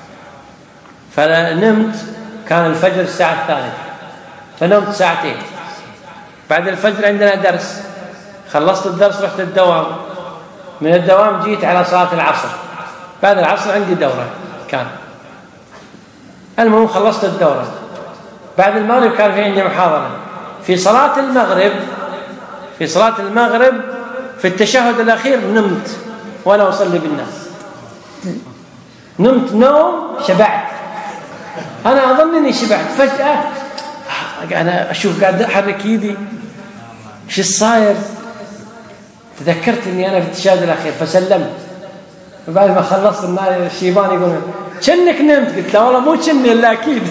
Speaker 1: فنمت، كان الفجر الساعة الثالثة، فنمت ساعتين. بعد الفجر عندنا درس، خلصت الدرس رحت الدوام، من الدوام جيت على صلاة العصر، بعد العصر عندي دورة كان. المهم خلصت الدورة، بعد المغرب كان في عندي محاضرة. في صلاة المغرب في صلاة المغرب في التشهد الأخير نمت وأنا أصلي بالناس، نمت نوم شبعت، أنا أظن أني شبعت. فجأة أنا أشوف قاعد أحرك يدي، إيش الصاير؟ تذكرت أني أنا في التشهد الأخير فسلمت. وبعد ما خلصت الشيبان يقول شنك نمت؟ قلت له والله مو شني إلا أكيد.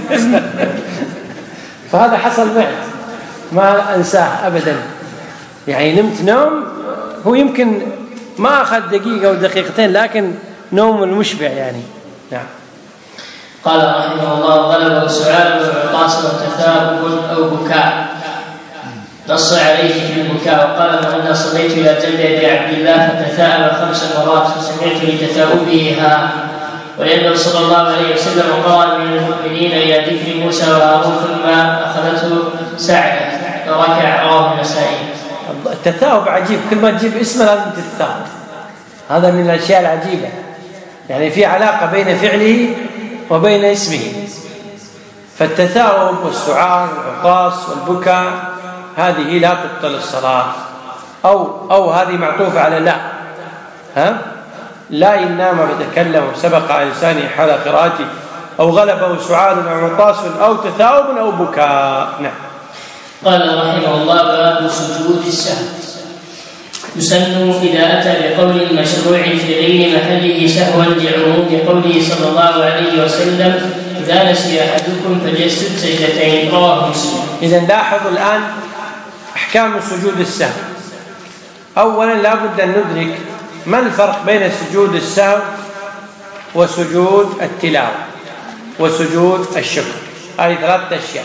Speaker 1: فهذا حصل معي ما أنساه أبدا، يعني نمت نوم هو يمكن ما أخذ دقيقة أو دقيقتين، لكن نوم المشبع يعني. نعم.
Speaker 2: قال رحمه الله: غلبه سعال وعطاس وتثاؤب أو بكاء، نص عليه في البكاء. وقال: فأنا صليت إلى جنب أبي عبد الله فتثاءب خمس مرات فسمعت لتثاؤبه ها. ولأنه صلى الله عليه وسلم قال من المؤمنين إلى ذكر موسى وهارون ثم أخذته سعدة فركع. رواه النسائي.
Speaker 1: التثاؤب عجيب، كل ما تجيب اسمه لازم تتثاؤب، هذا من الأشياء العجيبة، يعني في علاقة بين فعله وبين اسمه. فالتثاؤب والسعال والعطاس والبكاء هذه لا تبطل الصلاة، أو أو هذه معطوفة على لا ها لا إن نام بتكلم وسبق على لسانه حال قراءته، أو غلبه سعال أو عطاس أو تثاؤب أو بكاء. نعم.
Speaker 2: قال رحمه الله: باب سجود السهو. يسن إذا أتى بقول مشروع في غير محله سهوا لعموم قوله صلى الله عليه وسلم: إذا نسي أحدكم فليسجد سجدتين. رواه مسلم.
Speaker 1: إذا لاحظوا الآن أحكام سجود السهو. أولا لا بد أن ندرك ما الفرق بين سجود السهو وسجود التلاوة وسجود الشكر. هذه ثلاثة أشياء.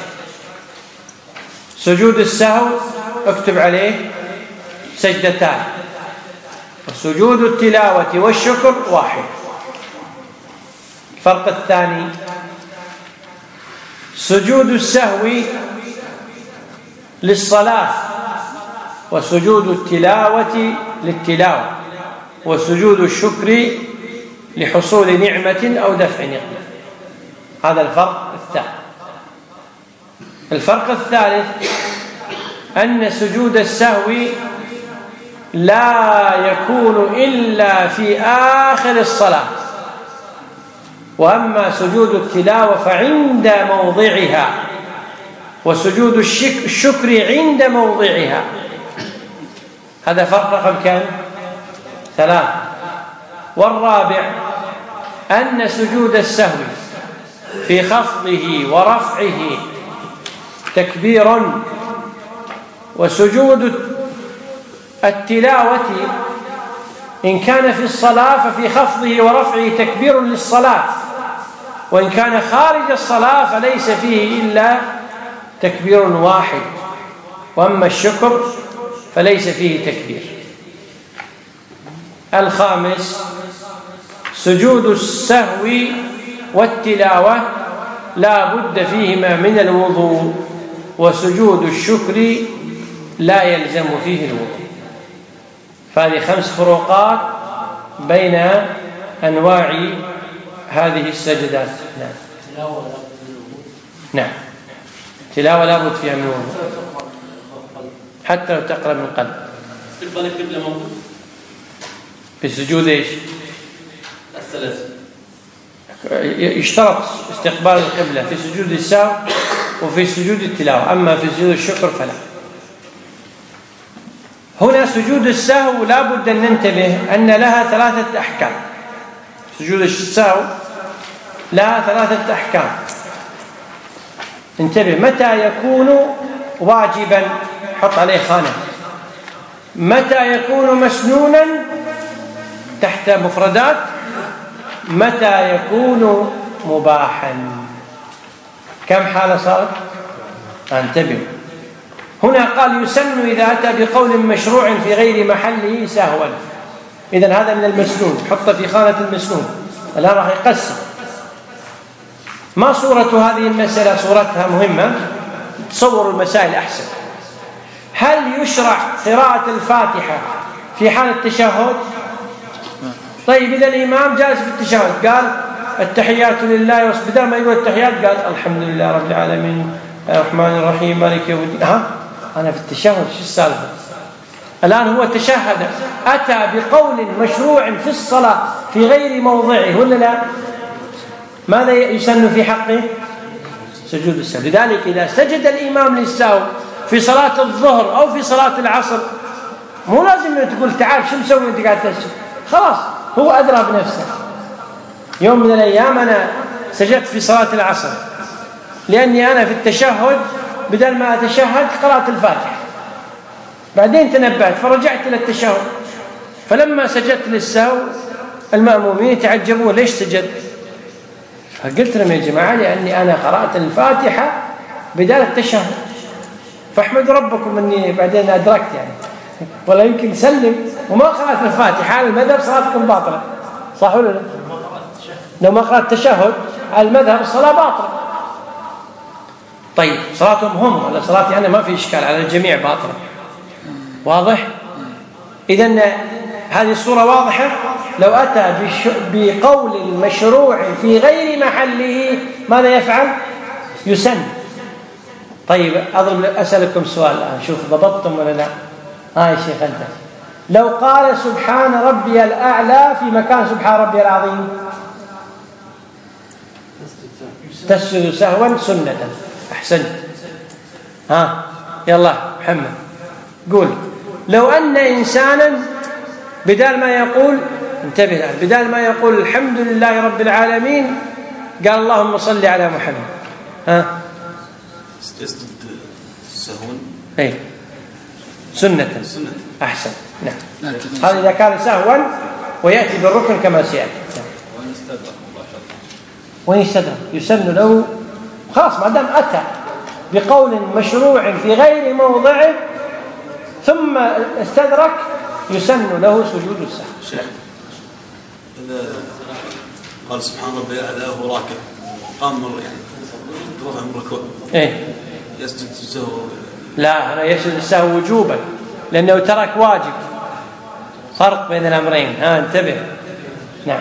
Speaker 1: سجود السهو اكتب عليه سجدتان، وسجود التلاوة والشكر واحد. الفرق الثاني: سجود السهو للصلاة، وسجود التلاوة للتلاوة، وسجود الشكر لحصول نعمة أو دفع نعمة. هذا الفرق الثاني. الفرق الثالث أن سجود السهو لا يكون إلا في آخر الصلاة، وأما سجود التلاوة فعند موضعها، وسجود الشكر عند موضعها. هذا فرق رقم كم؟ ثلاث. والرابع أن سجود السهو في خفضه ورفعه تكبير، وسجود التلاوة إن كان في الصلاة ففي خفضه ورفعه تكبير للصلاة، وإن كان خارج الصلاة فليس فيه إلا تكبير واحد. وأما الشكر فليس فيه تكبير. الخامس: سجود السهو والتلاوة لا بد فيهما من الوضوء، وسجود الشكر لا يلزم فيه الوضوء. فهذه خمس فروقات بين أنواع هذه السجدات. نعم. نعم. تلاوة لابد فيها من وضوء حتى لو تقرأ من قلب.
Speaker 9: استقبال القبلة موجود
Speaker 1: في السجود ايش؟
Speaker 9: الثلاثة
Speaker 1: يشترط استقبال القبلة في سجود السهو وفي سجود التلاوة، أما في سجود الشكر فلا. هنا سجود السهو لا بد أن ننتبه أن لها ثلاثة أحكام. سجود السهو لها ثلاثة أحكام، انتبه. متى يكون واجبا؟ حط عليه خانة. متى يكون مسنونا؟ تحت مفردات. متى يكون مباحا؟ كم حالة صارت؟ انتبه. هنا قال يسن إذا أتى بقول مشروع في غير محله سهوا. إذن هذا من المسنون، حط في خانة المسنون. الآن راح يقسم. ما صورة هذه المسألة؟ صورتها مهمة، تصوروا المسائل أحسن. هل يشرع قراءة الفاتحة في حال التشهد؟ طيب إذا الإمام جالس في التشهد قال التحيات لله، بدل ما يقول التحيات قال الحمد لله رب العالمين الرحمن الرحيم مالك يوم الدين. ها أنا في التشهد، شو السالفة؟ الآن هو تشهد، أتى بقول مشروع في الصلاة في غير موضعه ولا لا؟ ماذا يسن في حقه؟ سجود السهو. لذلك إذا سجد الإمام للسهو في صلاة الظهر أو في صلاة العصر مو لازم تقول تعال شو مسوي أنت قاعد تسجد، خلاص هو أدرى بنفسه. يوم من الأيام أنا سجدت في صلاة العصر لأني أنا في التشهد بدل ما أتشهد قرأت الفاتحة، بعدين تنبهت فرجعت إلى التشهد، فلما سجدت للسهو المأمومين يتعجبون ليش سجدت؟ فقلت لهم يا جماعة لأني أنا قرأت الفاتحة بدل التشهد، فاحمدوا ربكم أني بعدين أدركت يعني، ولا يمكن سلم وما قرأت الفاتحة على المذهب صلاتكم باطلة، صح ولا لا؟ لو ما قرأت التشهد على المذهب الصلاة باطلة. طيب صلاتهم هم ولا صلاتي أنا ما في إشكال، على الجميع باطلة. واضح؟ إذن هذه الصورة واضحة. لو أتى بقول مشروع في غير محله ماذا يفعل؟ يسن. طيب أضرب أسألكم سؤال الآن، شوف ضبطتم ولا لا؟ ها يا شيخ أنت، لو قال سبحان ربي الأعلى في مكان سبحان ربي العظيم تسجد سهوا سنة. أحسنت. ها يلا محمد قول. لو أن إنسانا بدال ما يقول، انتبه الآن، بدال ما يقول الحمد لله رب العالمين قال اللهم صل على محمد، ها
Speaker 7: يسجد سهوا
Speaker 1: اي سنة. سنة. أحسن. نعم. هذا إذا كان سهوا ويأتي بالركن كما سيأتي. وين يستدرك؟ يسن له خلاص ما دام أتى بقول مشروع في غير موضعه ثم استدرك يسن له سجود السهو.
Speaker 7: إذا قال سبحان ربي الأعلى وهو راكع قام مر يعني رفع من الركوع
Speaker 1: إيه
Speaker 7: يسجد السهو؟
Speaker 1: لا، أنا يسجد السهو وجوبا لأنه ترك واجب. فرق بين الأمرين. ها انتبه. نعم.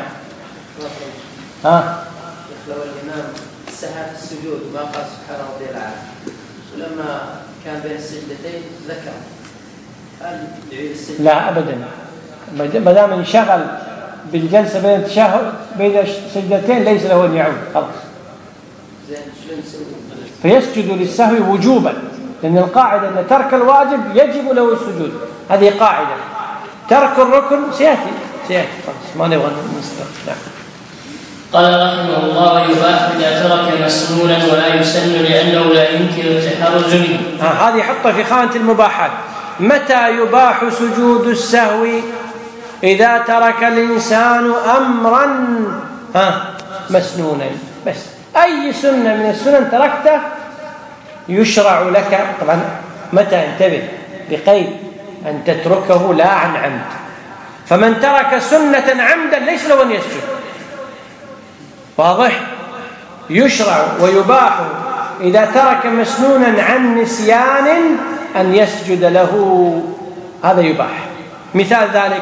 Speaker 1: ها
Speaker 8: لو الإمام سهى في السجود وما قال سبحان ربي الأعلى ولما كان بين السجدتين ذكر، هل يعيد السجدة؟
Speaker 1: لا أبدا، ما دام انشغل بالجلسة بين التشهد بين السجدتين ليس له أن يعود، خلاص.
Speaker 8: زين شلون نسوي؟
Speaker 1: فيسجد للسهو وجوبا، لأن القاعدة أن ترك الواجب يجب له السجود، هذه قاعدة. ترك الركن سيأتي سيأتي خلاص ما نبغى نستطيع. نعم.
Speaker 2: قال رحمه الله ويباح إذا ترك مسنونا ولا يسن لأنه لا يمكن التحرز منه.
Speaker 1: هذه حطها في خانة المباحات. متى يباح سجود السهو؟ إذا ترك الإنسان أمرا ها مسنونا، بس أي سنة من السنن تركته يشرع لك. طبعا متى؟ انتبه بقيد أن تتركه لا عن عمد. فمن ترك سنة عمدا ليس له أن يسجد. واضح؟ يشرع ويباح إذا ترك مسنونا عن نسيان أن يسجد له، هذا يباح. مثال ذلك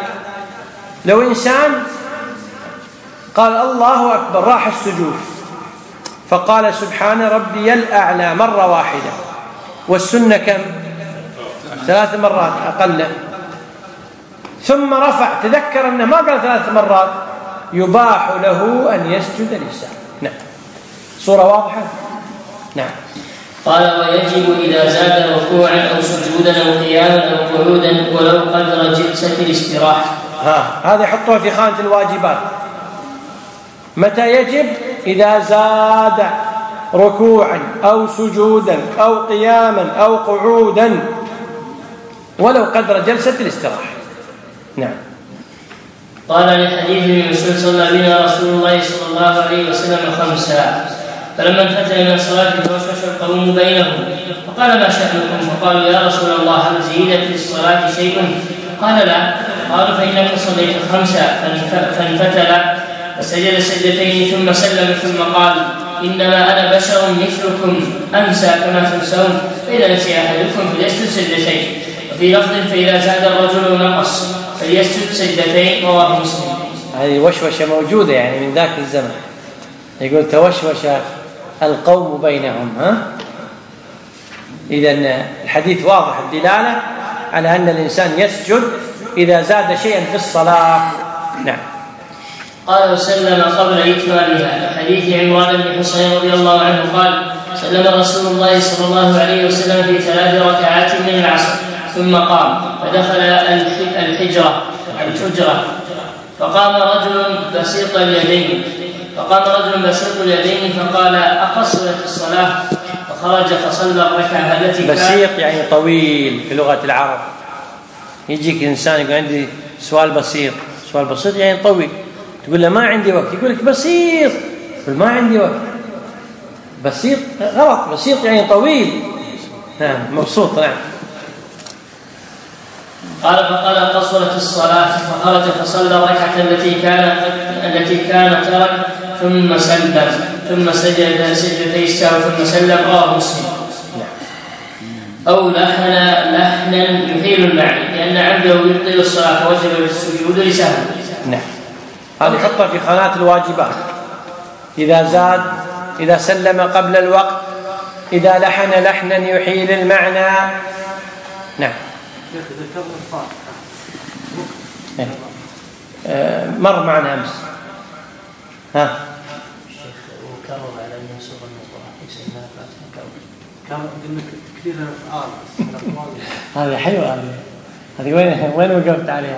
Speaker 1: لو إنسان قال الله أكبر راح السجود فقال سبحان ربي الأعلى مرة واحدة، والسنة كم؟ ثلاث مرات أقل. ثم رفع، تذكر أنه ما قال ثلاث مرات، يباح له أن يسجد للسهو. نعم. صورة واضحة؟ نعم.
Speaker 2: قال ويجب إذا زاد ركوعا أو سجودا أو قياما أو قعودا ولو قدر جلسة الاستراحة.
Speaker 1: ها هذا حطوها في خانة الواجبات. متى يجب؟ إذا زاد ركوعا أو سجودا أو قياما أو قعودا ولو قدر جلسة الاستراحة. نعم.
Speaker 2: قال لحديث ابن مسعود صلى بنا رسول الله صلى الله عليه وسلم خمسا، فلما انتهى من الصلاة توشوش القوم بينهم فقال ما شأنكم؟ فقالوا يا رسول الله هل زيد في الصلاة شيء؟ قال لا. قالوا فإنك صليت خمسا، فانفتل فسجد سجدتين ثم سلم ثم قال إنما أنا بشر مثلكم أنسى كما تنسون، فإذا نسي أحدكم فليسجد سجدتين، وفي لفظ فإذا زاد الرجل نقص فليسجد سجدتين، رواه مسلم.
Speaker 1: هذه وشوشة موجودة يعني من ذاك الزمن، يقول توشوش القوم بينهم. ها إذن الحديث واضح الدلالة على أن الإنسان يسجد إذا زاد شيئا في الصلاة. نعم.
Speaker 2: قال وسلم قبل إتمامها، حديث عمران بن حسين رضي الله عنه قال سلم رسول الله صلى الله عليه وسلم في ثلاث ركعات من العصر ثم قام فدخل الحجرة الحجرة فقام رجل بسيط اليدين فقام رجل بسيط اليدين فقال أقصرت الصلاة؟ فخرج فصلى الركعة التي
Speaker 1: بسيط يعني طويل في لغة العرب. يجيك إنسان يقول عندي سؤال بسيط، سؤال بسيط يعني طويل، تقول له ما عندي وقت، يقول لك بسيط، يقول ما عندي وقت. بسيط غلط، بسيط يعني طويل. نعم مبسوط. نعم.
Speaker 2: قال فقال قصرت الصلاة، فخرج فصلى الركعة التي كان التي كان ترك ثم سلم ثم سجد سجدتي السهو ثم سلم، رواه مسلم. أو لحن لحنا يحيل المعنى لأن عمده يبطل الصلاة فوجب السجود لسهو.
Speaker 1: نعم. هذه حطها في خانات الواجبات. إذا زاد، إذا سلم قبل الوقت، إذا لحن لحنا يحيل المعنى. نعم. آه مر معنا أمس. ها
Speaker 8: الشيخ وكرر على أن ينصب المصطلح في سيدنا الفاتحة كرر قلنا كثير الأفعال.
Speaker 1: هذه حلوة، هذه هذه وين وين وقفت عليها؟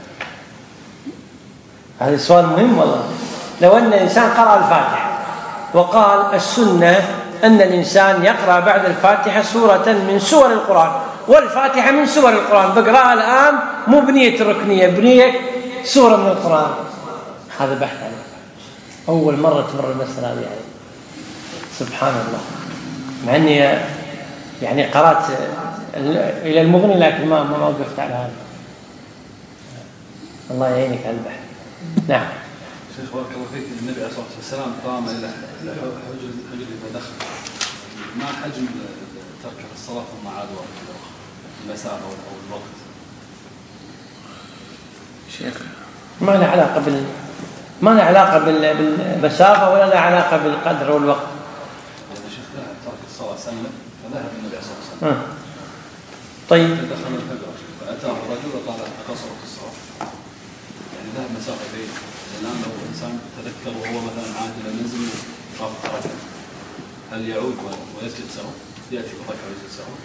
Speaker 1: هذا سؤال مهم والله. لو أن الإنسان قرأ الفاتحة وقال السنة أن الإنسان يقرأ بعد الفاتحة سورة من سور القرآن، والفاتحة من سور القرآن، بقرأها الآن مو بنية الركنية، بنية سورة من القرآن، هذا بحث عليه. أول مرة تمر المسألة هذه يعني. سبحان الله. مع أني يعني قرأت إلى المغني لكن ما ما وقفت على هذا. الله يعينك على البحث. نعم.
Speaker 5: شيخ بارك الله فيك، النبي عليه الصلاة والسلام قام إلى حجر حجر فدخل. ما حجم ترك الصلاة ثم عاد المسافة أو الوقت؟
Speaker 6: شيخ
Speaker 1: ما له علاقة بال ما له علاقة بالمسافة ولا له علاقة بالقدر والوقت.
Speaker 5: يعني شيخ ذهب ترك الصلاة سنة فذهب النبي عليه الصلاة والسلام.
Speaker 1: طيب.
Speaker 5: دخل الحجر فأتاه رجل وقال قصرت الصلاة. يعني ذهب مسافة بعيدة. الآن لو الإنسان تذكر وهو مثلا عاد إلى المنزل وقام ركعة، هل يعود ويسجد سهوا؟ يأتي بركعة ويسجد سهوا؟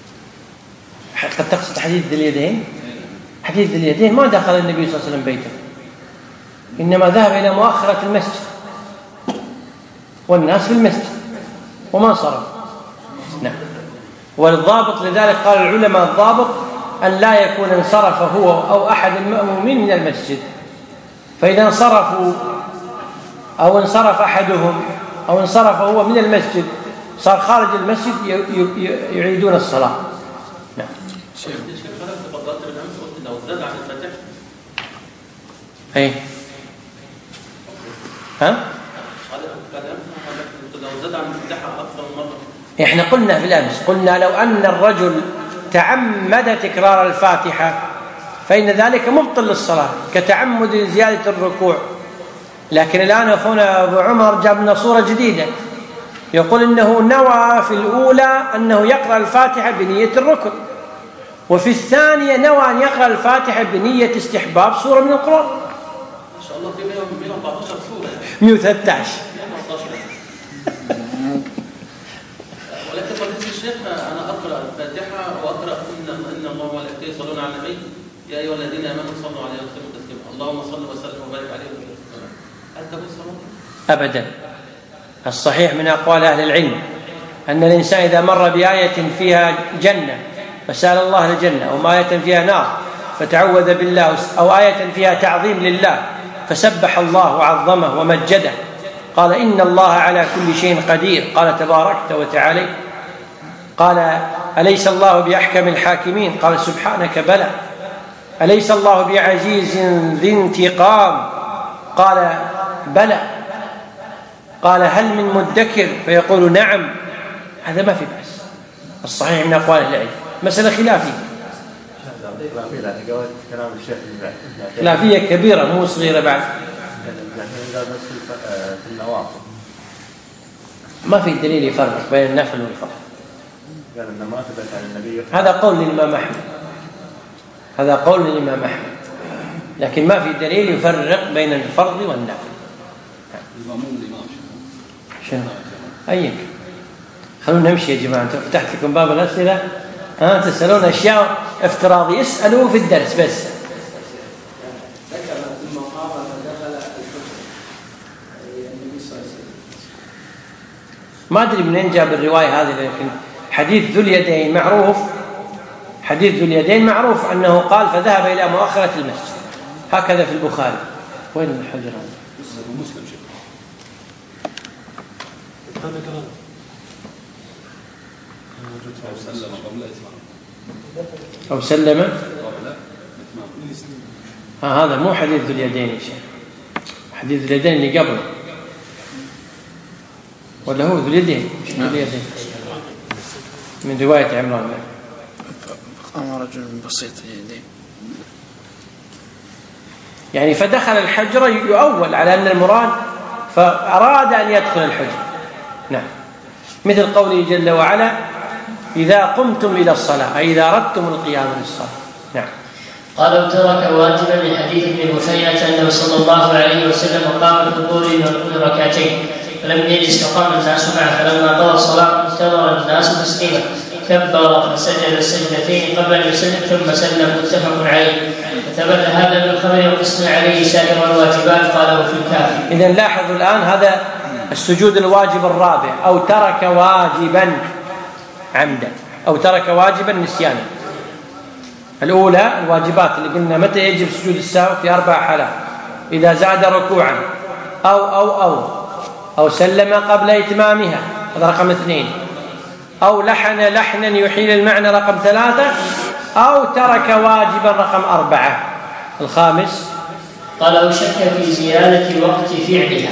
Speaker 1: قد تقصد حديث ذي اليدين؟ حديث ذي اليدين ما دخل النبي صلى الله عليه وسلم بيته، إنما ذهب إلى مؤخرة المسجد والناس في المسجد وما صرف. نعم. والضابط لذلك قال العلماء الضابط أن لا يكون انصرف هو أو أحد المأمومين من المسجد، فإذا انصرفوا أو انصرف أحدهم أو انصرف هو من المسجد صار خارج المسجد يعيدون الصلاة. نعم.
Speaker 9: شيخ أنا تفضلت بالأمس قلت لو زاد عن الفاتحة.
Speaker 1: أي. ها؟
Speaker 9: لو زاد عن الفاتحة أكثر من مرة.
Speaker 1: إحنا قلنا في الأمس، قلنا لو أن الرجل تعمد تكرار الفاتحة فإن ذلك مبطل للصلاة كتعمد زيادة الركوع. لكن الآن أخونا أبو عمر جاب لنا صورة جديدة، يقول إنه نوى في الأولى أنه يقرأ الفاتحة بنية الركن، وفي الثانية نوى أن يقرأ الفاتحة بنية استحباب سورة من القرآن.
Speaker 9: ما شاء الله في مئة وأربعة عشر سورة،
Speaker 1: مئة وثلاثة عشر.
Speaker 9: ولكن فضيلة الشيخ أنا أقرأ الفاتحة وأقرأ إن إن الله وملائكته يصلون على النبي يا أيها الذين آمنوا صلوا عليه وسلموا تسليما اللهم صل وسلم وبارك عليه وسلم. هل تكون صلاة؟
Speaker 1: أبدا. الصحيح من أقوال أهل العلم أن الإنسان إذا مر بآية فيها جنة فسأل الله الجنة، أو آية فيها نار فتعوذ بالله، أو آية فيها تعظيم لله فسبح الله وعظمه ومجده، قال إن الله على كل شيء قدير، قال تباركت وتعالى، قال أليس الله بأحكم الحاكمين، قال سبحانك بلى، أليس الله بعزيز ذي انتقام، قال بلى، قال هل من مدكر فيقول نعم. هذا ما في بأس. الصحيح من أقوال العلم مسألة خلافية، خلافية كبيرة مو صغيرة بعد. ما في دليل يفرق بين النفل والفرض. هذا قول للإمام أحمد، هذا قول للإمام أحمد، لكن ما في دليل يفرق بين الفرض والنفل. شنو؟ أيك خلونا نمشي يا جماعة. أنتم فتحت لكم باب الأسئلة، ها تسألون أشياء افتراضية، اسألوا في الدرس بس. ما أدري منين جاب الرواية هذه، لكن حديث ذو اليدين معروف، حديث ذو اليدين معروف أنه قال فذهب إلى مؤخرة المسجد، هكذا في البخاري. وين الحجر هذا؟ مسلم شيء. أو سلم قبل إتمام. أو سلم قبل إتمام. هذا مو حديث ذو اليدين يا شيخ، حديث ذو اليدين اللي قبله، ولا هو ذو اليدين؟ مش ذو اليدين، من رواية عمران.
Speaker 6: قام رجل بسيط يدين،
Speaker 1: يعني فدخل الحجر يؤول على أن المراد فأراد أن يدخل الحجر. نعم، مثل قوله جل وعلا إذا قمتم إلى الصلاة، أي إذا أردتم القيام للصلاة. نعم.
Speaker 2: قال ترك واجبا لحديث ابن بثينة أنه صلى الله عليه وسلم قام الظهور ركعتين فلم يجلس فقام الناس معه، فلما قضى الصلاة انتظر الناس تسليما كبر فسجد السجدتين قبل أن يسلم ثم سلم، متفق عليه. فثبت هذا من الخبر وقسنا عليه سائر الواجبات، قاله في الكافي.
Speaker 1: إذن لاحظوا الآن هذا السجود الواجب الرابع، أو ترك واجبا عمدا أو ترك واجبا نسيانا. الأولى الواجبات اللي قلنا متى يجب سجود السهو، في أربع حالات: إذا زاد ركوعا أو أو أو أو سلم قبل إتمامها، هذا رقم اثنين، أو لحن لحنا يحيل المعنى رقم ثلاثة، أو ترك واجبا رقم أربعة. الخامس
Speaker 2: قال أو شك في زيادة وقت فعلها،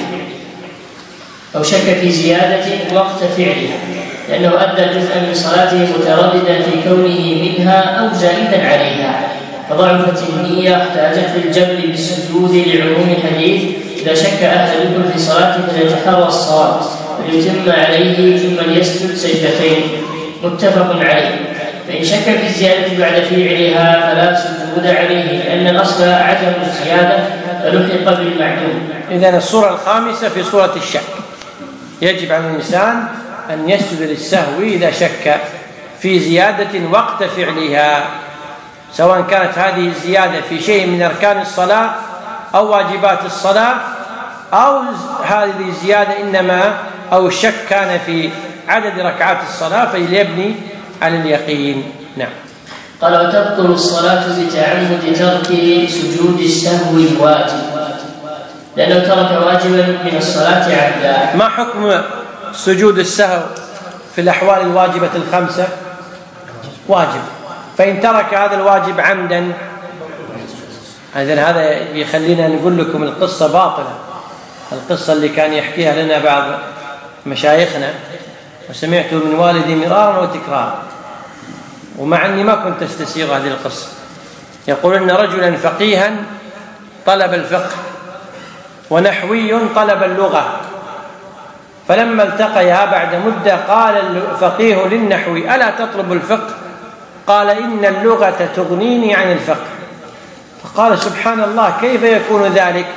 Speaker 2: أو شك في زيادة وقت فعلها لأنه أدى جزءا من صلاته مترددا في كونه منها أو زائدا عليها، فضعفت النية احتاجت للجبر بالسجود لعموم حديث إذا شك أحدكم في صلاته فليتحرى الصواب فليتم عليه ثم ليسجد سجدتين، متفق عليه. فإن شك في الزيادة بعد فعلها فلا سجود عليه، لأن الأصل عدم الزيادة فلحق بالمعلوم.
Speaker 1: إذن الصورة الخامسة في صورة الشك، يجب على الإنسان أن يسجد للسهو إذا شك في زيادة وقت فعلها، سواء كانت هذه الزيادة في شيء من أركان الصلاة أو واجبات الصلاة، أو هذه الزيادة إنما أو الشك كان في عدد ركعات الصلاة فليبني على اليقين. نعم.
Speaker 2: قال وتبطل الصلاة بتعمد ترك سجود السهو الواجب، لأنه ترك واجبا من الصلاة عمدا.
Speaker 1: ما حكم سجود السهو في الأحوال الواجبة الخمسة؟ واجب، فإن ترك هذا الواجب عمدا، إذن هذا يخلينا نقول لكم القصة باطلة، القصة اللي كان يحكيها لنا بعض مشايخنا وسمعته من والدي مرارا وتكرارا، ومع أني ما كنت أستسيغ هذه القصة. يقول إن رجلا فقيها طلب الفقه ونحوي طلب اللغة، فلما التقيا بعد مدة قال الفقيه للنحوي: ألا تطلب الفقه؟ قال: إن اللغة تغنيني عن الفقه. فقال: سبحان الله، كيف يكون ذلك؟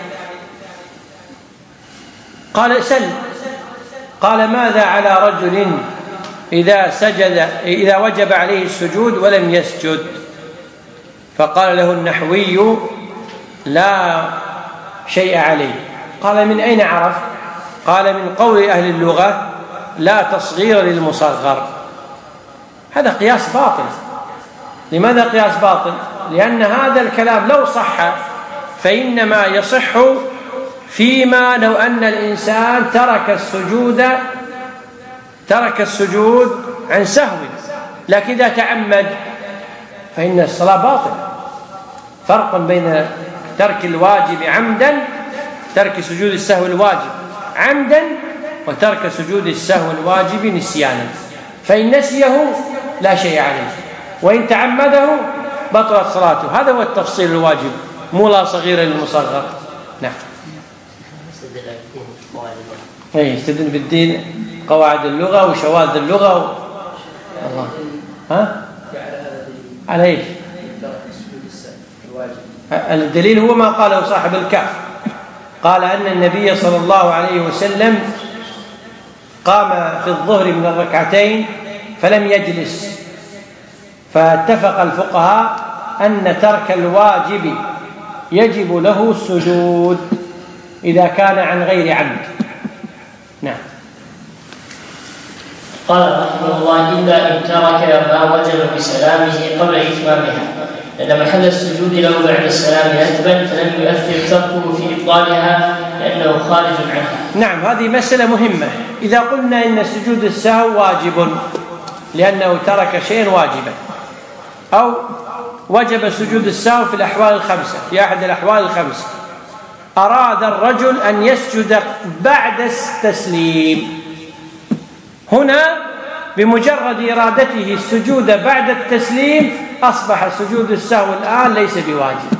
Speaker 1: قال: سل. قال: ماذا على رجل إذا سجد إذا وجب عليه السجود ولم يسجد؟ فقال له النحوي: لا شيء عليه. قال: من أين عرف؟ قال: من قول أهل اللغة: لا تصغير للمصغر. هذا قياس باطل. لماذا قياس باطل؟ لأن هذا الكلام لو صح فإنما يصح فيما لو أن الإنسان ترك السجود ترك السجود عن سهو، لكن إذا تعمد فإن الصلاة باطلة. فرق بين ترك الواجب عمدا، ترك سجود السهو الواجب عمدا، وترك سجود السهو الواجب نسيانا. فإن نسيه لا شيء عليه، وإن تعمده بطلت صلاته. هذا هو التفصيل الواجب، مو لا صغير للمصغر. نعم. اي يستدل بالدين قواعد اللغة وشواذ اللغة و... الله. ها؟ على ايش؟ الدليل هو ما قاله صاحب الكهف، قال أن النبي صلى الله عليه وسلم قام في الظهر من الركعتين فلم يجلس، فاتفق الفقهاء أن ترك الواجب يجب له السجود إذا كان عن غير عمد. نعم.
Speaker 2: قال رحمه الله: إلا إن ترك ما وجب بسلامه قبل إتمامها، لأن محل السجود له بعد السلام أثبت، فلم يؤثر تركه في إبطالها لأنه خارج عنها.
Speaker 1: نعم، هذه مسألة مهمة. إذا قلنا إن سجود السهو واجب لأنه ترك شيئا واجبا، أو وجب سجود السهو في الأحوال الخمسة، في أحد الأحوال الخمسة، أراد الرجل أن يسجد بعد التسليم، هنا بمجرد إرادته السجود بعد التسليم أصبح سجود السهو الآن ليس بواجب،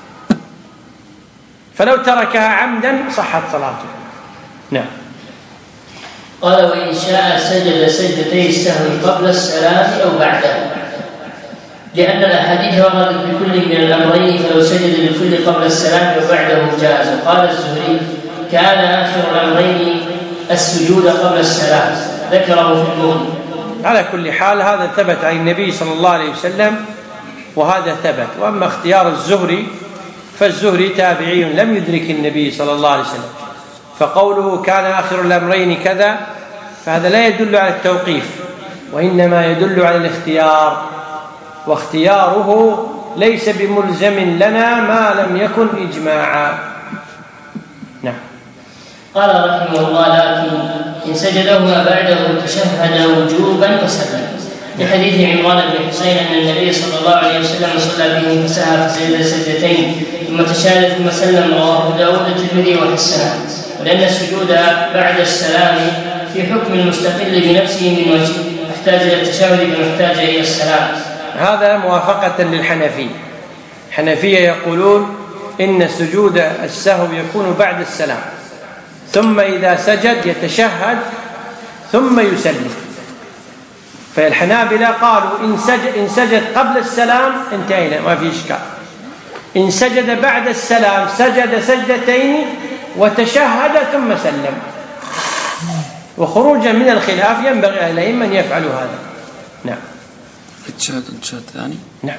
Speaker 1: فلو تركها عمدا صحت صلاته. نعم.
Speaker 2: قال: وإن شاء سجد سجدتي السهو قبل السلام أو بعده، لأن الأحاديث وردت بكل من الأمرين، فلو سجد للكل قبل السلام وبعده جاز. قال الزهري: كان آخر الأمرين السجود قبل السلام، ذكره في المغني.
Speaker 1: على كل حال هذا ثبت عن النبي صلى الله عليه وسلم، وهذا ثبت. وأما اختيار الزهري فالزهري تابعي لم يدرك النبي صلى الله عليه وسلم، فقوله كان آخر الأمرين كذا فهذا لا يدل على التوقيف، وإنما يدل على الاختيار، واختياره ليس بملزم لنا ما لم يكن إجماعا. نعم.
Speaker 2: قال رحمه الله: لكن إن سجدهما بعده تشهد وجوبا وسلم، لحديث عمران بن حسين أن النبي صلى الله عليه وسلم صلى به فسهى فسجد سجدتين ثم تشهد ثم سلم، رواه داود الترمذي وحسنه. ولأن السجود بعد السلام في حكم مستقل بنفسه من وجه، يحتاج إلى التشهد كما يحتاج إلى السلام.
Speaker 1: هذا موافقة للحنفية. الحنفية يقولون إن سجود السهو يكون بعد السلام، ثم إذا سجد يتشهد ثم يسلم. فالحنابلة قالوا إن سجد, إن سجد قبل السلام انتهينا، ما في إشكال. إن سجد بعد السلام سجد سجدتين وتشهد ثم سلم. وخروجا من الخلاف ينبغي عليهم من يفعلوا هذا. نعم.
Speaker 6: التشهد التشهد الثاني.
Speaker 1: نعم.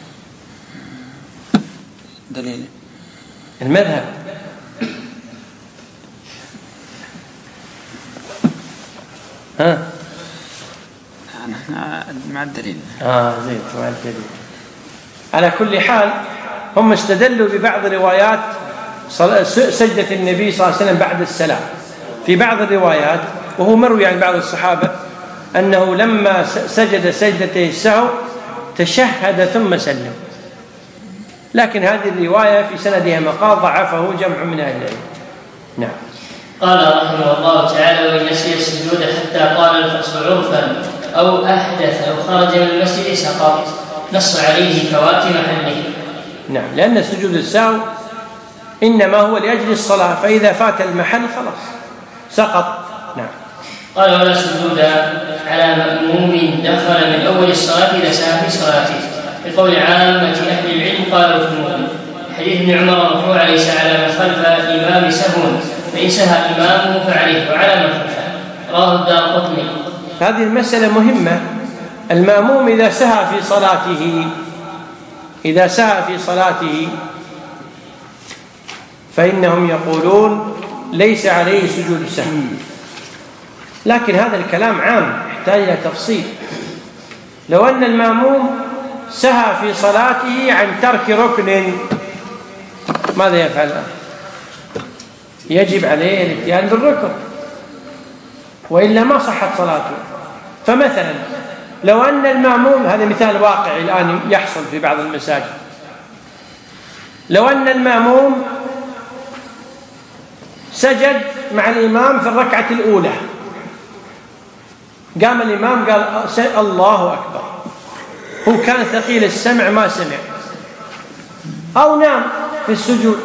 Speaker 6: دليل
Speaker 1: المذهب. ها
Speaker 6: مع الدليل.
Speaker 1: اه زين مع الدليل. على كل حال هم استدلوا ببعض روايات سجدة النبي صلى الله عليه وسلم بعد السلام في بعض الروايات، وهو مروي عن بعض الصحابة أنه لما سجد سجدتي السهو تشهد ثم سلم، لكن هذه الرواية في سندها مقال ضعفه جمع من أهل العلم. نعم.
Speaker 2: قال رحمه الله تعالى: وإن نسي السجود حتى قال الفصل عرفا أو أحدث أو خرج من المسجد سقط، نص عليه فوات محله.
Speaker 1: نعم، لأن سجود السهو إنما هو لأجل الصلاة، فإذا فات المحل خلاص سقط. نعم.
Speaker 2: قال ولا سجود على مأموم دخل من أول الصلاة إلى سهى في صلاته، بقول عامة أهل العلم قالوا في المؤمن. حديث ابن عمر مرفوعا ليس على من خلف الإمام سهو، فإن سهى إمامه فعليه وعلى من خلفه، رواه الدارقطني.
Speaker 1: هذه المسألة مهمة. المأموم إذا سهى في صلاته إذا سهى في صلاته فإنهم يقولون ليس عليه سجود السهو، لكن هذا الكلام عام يحتاج إلى تفصيل. لو أن المأموم سهى في صلاته عن ترك ركن ماذا يفعل؟ يجب عليه الاتيان بالركن وإلا ما صحت صلاته. فمثلا لو أن المأموم، هذا مثال واقعي الآن يحصل في بعض المساجد، لو أن المأموم سجد مع الإمام في الركعة الأولى، قام الإمام قال الله أكبر، هو كان ثقيل السمع ما سمع أو نام في السجود،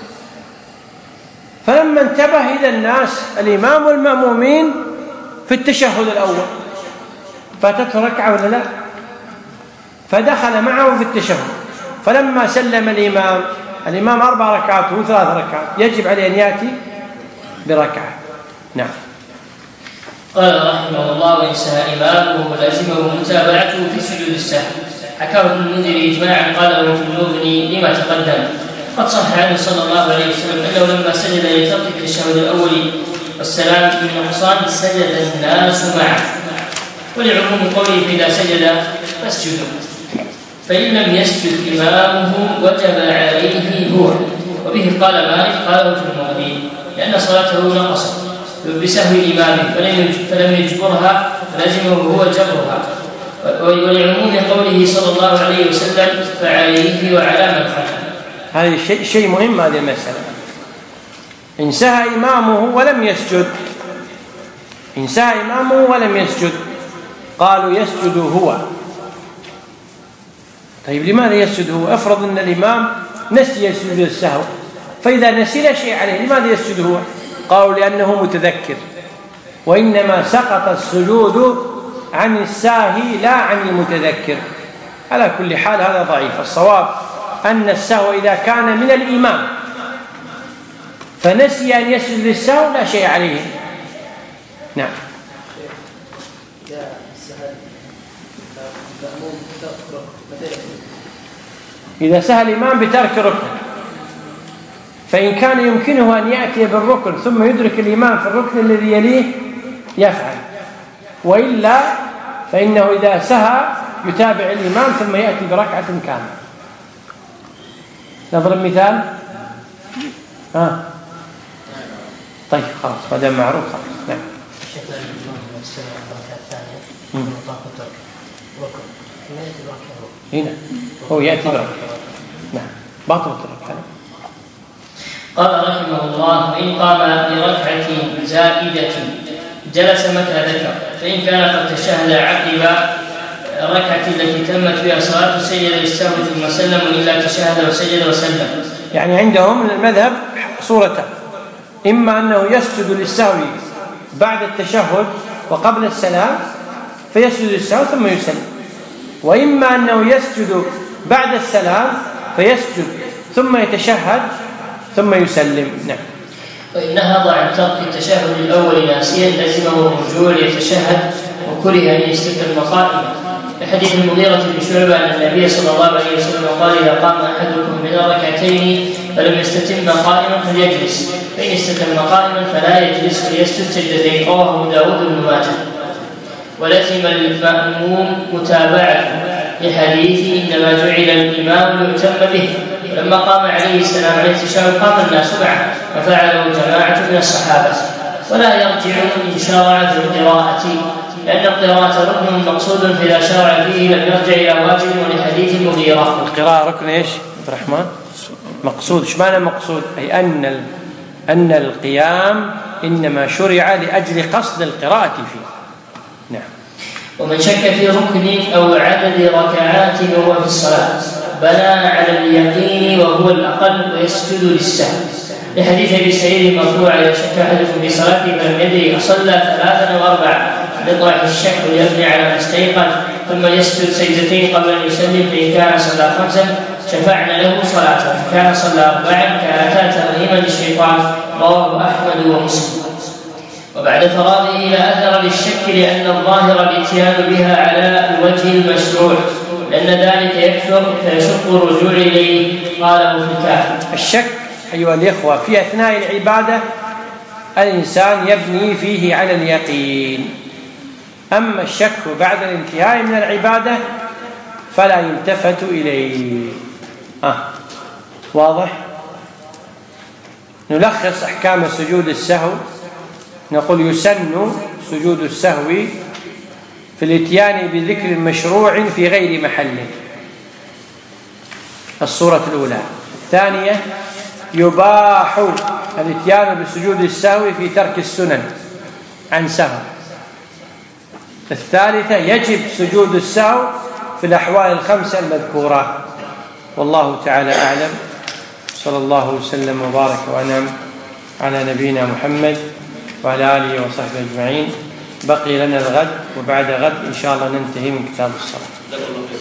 Speaker 1: فلما انتبه إذا الناس الإمام والمأمومين في التشهد الأول، فاتته ركعة ولا لا؟ فدخل معه في التشهد، فلما سلم الإمام الإمام أربع ركعات وثلاث ركعات، يجب عليه أن يأتي بركعة. نعم.
Speaker 2: قال رحمه الله وإن سهى إمامه ولازمه متابعته في سجود السهو، حكاه ابن المنذر إجماعا قاله في المغني لما تقدم. قد صح عنه صلى الله عليه وسلم أنه لما سجد لترك التشهد الأول والسلام من نقصان سجد الناس معه، ولعموم قوله فإذا سجد فاسجدوا، فإن لم يسجد إمامه وجب عليه هو، وبه قال مالك قاله في المغني لأن صلاته نقصت بسهو إمامه فلم يجبرها فلزمه هو جبرها، ولعموم قوله صلى الله عليه وسلم فعليه وعلى من خلفه.
Speaker 1: هذا شيء شيء مهم. هذه المسألة إن سهى إمامه ولم يسجد إن سهى إمامه ولم يسجد قالوا يسجد هو. طيب لماذا يسجد هو؟ افرض أن الإمام نسي يسجد السهو، فإذا نسي لا شيء عليه، لماذا يسجد هو؟ قالوا لأنه متذكر، وإنما سقط السجود عن الساهي لا عن المتذكر. على كل حال هذا ضعيف. الصواب أن السهو إذا كان من الإمام فنسي أن يسجد للسهو لا شيء عليه. نعم. إذا سهى الإمام بترك ركن، فإن كان يمكنه أن يأتي بالركن ثم يدرك الإمام في الركن الذي يليه يفعل، وإلا فإنه إذا سهى يتابع الإمام ثم يأتي بركعة كاملة. نضرب مثال. ها طيب خلاص هذا معروف. نعم. هنا هو يأتي بركعة. نعم باطل الركعة.
Speaker 2: قال رحمه الله وإن قام بركعة زائدة جلس متى ذكر، فإن كان قد تشهد عقب الركعة التي تمت بها صلاة سجد للسهو ثم سلم، إلا تشهد وسجد وسلم.
Speaker 1: يعني عندهم المذهب صورتان، إما أنه يسجد للسهو بعد التشهد وقبل السلام فيسجد للسهو ثم يسلم، وإما أنه يسجد بعد السلام فيسجد ثم يتشهد ثم يسلم. نعم.
Speaker 2: وإن نهض عن ترك التشهد الأول ناسيا لزمه الرجوع ليتشهد، وكره أن يستقبل قائما، لحديث المغيرة بن شعبة أن النبي صلى الله عليه وسلم قال إذا قام أحدكم من الركعتين فلم يستتم قائما فليجلس، فإن استتم قائما فلا يجلس فليسجد سجدتين، رواه أبو داود بن ماجه. ولزم المأموم متابعته لحديث إنما جعل الإمام ليؤتم به، ولما قام عليه السلام عليه التشهد قام الناس معه وفعله جماعة من الصحابة. ولا يرجع إن شرع في القراءة، لأن القراءة ركن مقصود فإذا شرع فيه لم يرجع إلى واجب، ولحديث المغيرة.
Speaker 1: القراءة ركن إيش عبد الرحمن؟ مقصود. إيش معنى مقصود؟ أي أن ال... أن القيام إنما شرع لأجل قصد القراءة فيه. نعم.
Speaker 2: ومن شك في ركن أو عدد ركعات وهو في الصلاة بنى على اليقين وهو الأقل ويسجد للسهو، لحديث ابي سعيد مرفوع اذا شك احدكم في صلاته فلم يدري اصلى ثلاثا او اربعا فليطرح الشك وليبني على ما استيقن ثم يسجد سجدتين قبل ان يسلم فان كان صلى خمسا شفعنا له صلاته فكان صلى اربعا كانتا ترغيما للشيطان. رواه احمد ومسلم. وبعد فراغه لا اثر للشك لان الظاهر الاتيان بها على الوجه المشروع لان ذلك يكثر فيشق الرجوع اليه. قاله في الكافي.
Speaker 1: الشك أيها الإخوة في أثناء العبادة الإنسان يبني فيه على اليقين، أما الشك بعد الانتهاء من العبادة فلا يلتفت إليه. آه. واضح؟ نلخص أحكام سجود السهو. نقول يسن سجود السهو في الاتيان بذكر مشروع في غير محله، الصورة الأولى. الثانية يباح الاتيان بسجود السهو في ترك السنن عن سهو. الثالثة يجب سجود السهو في الأحوال الخمسة المذكورة. والله تعالى أعلم. صلى الله وسلم وبارك وأنعم على نبينا محمد وعلى آله وصحبه أجمعين. بقي لنا الغد، وبعد غد إن شاء الله ننتهي من كتاب الصلاة.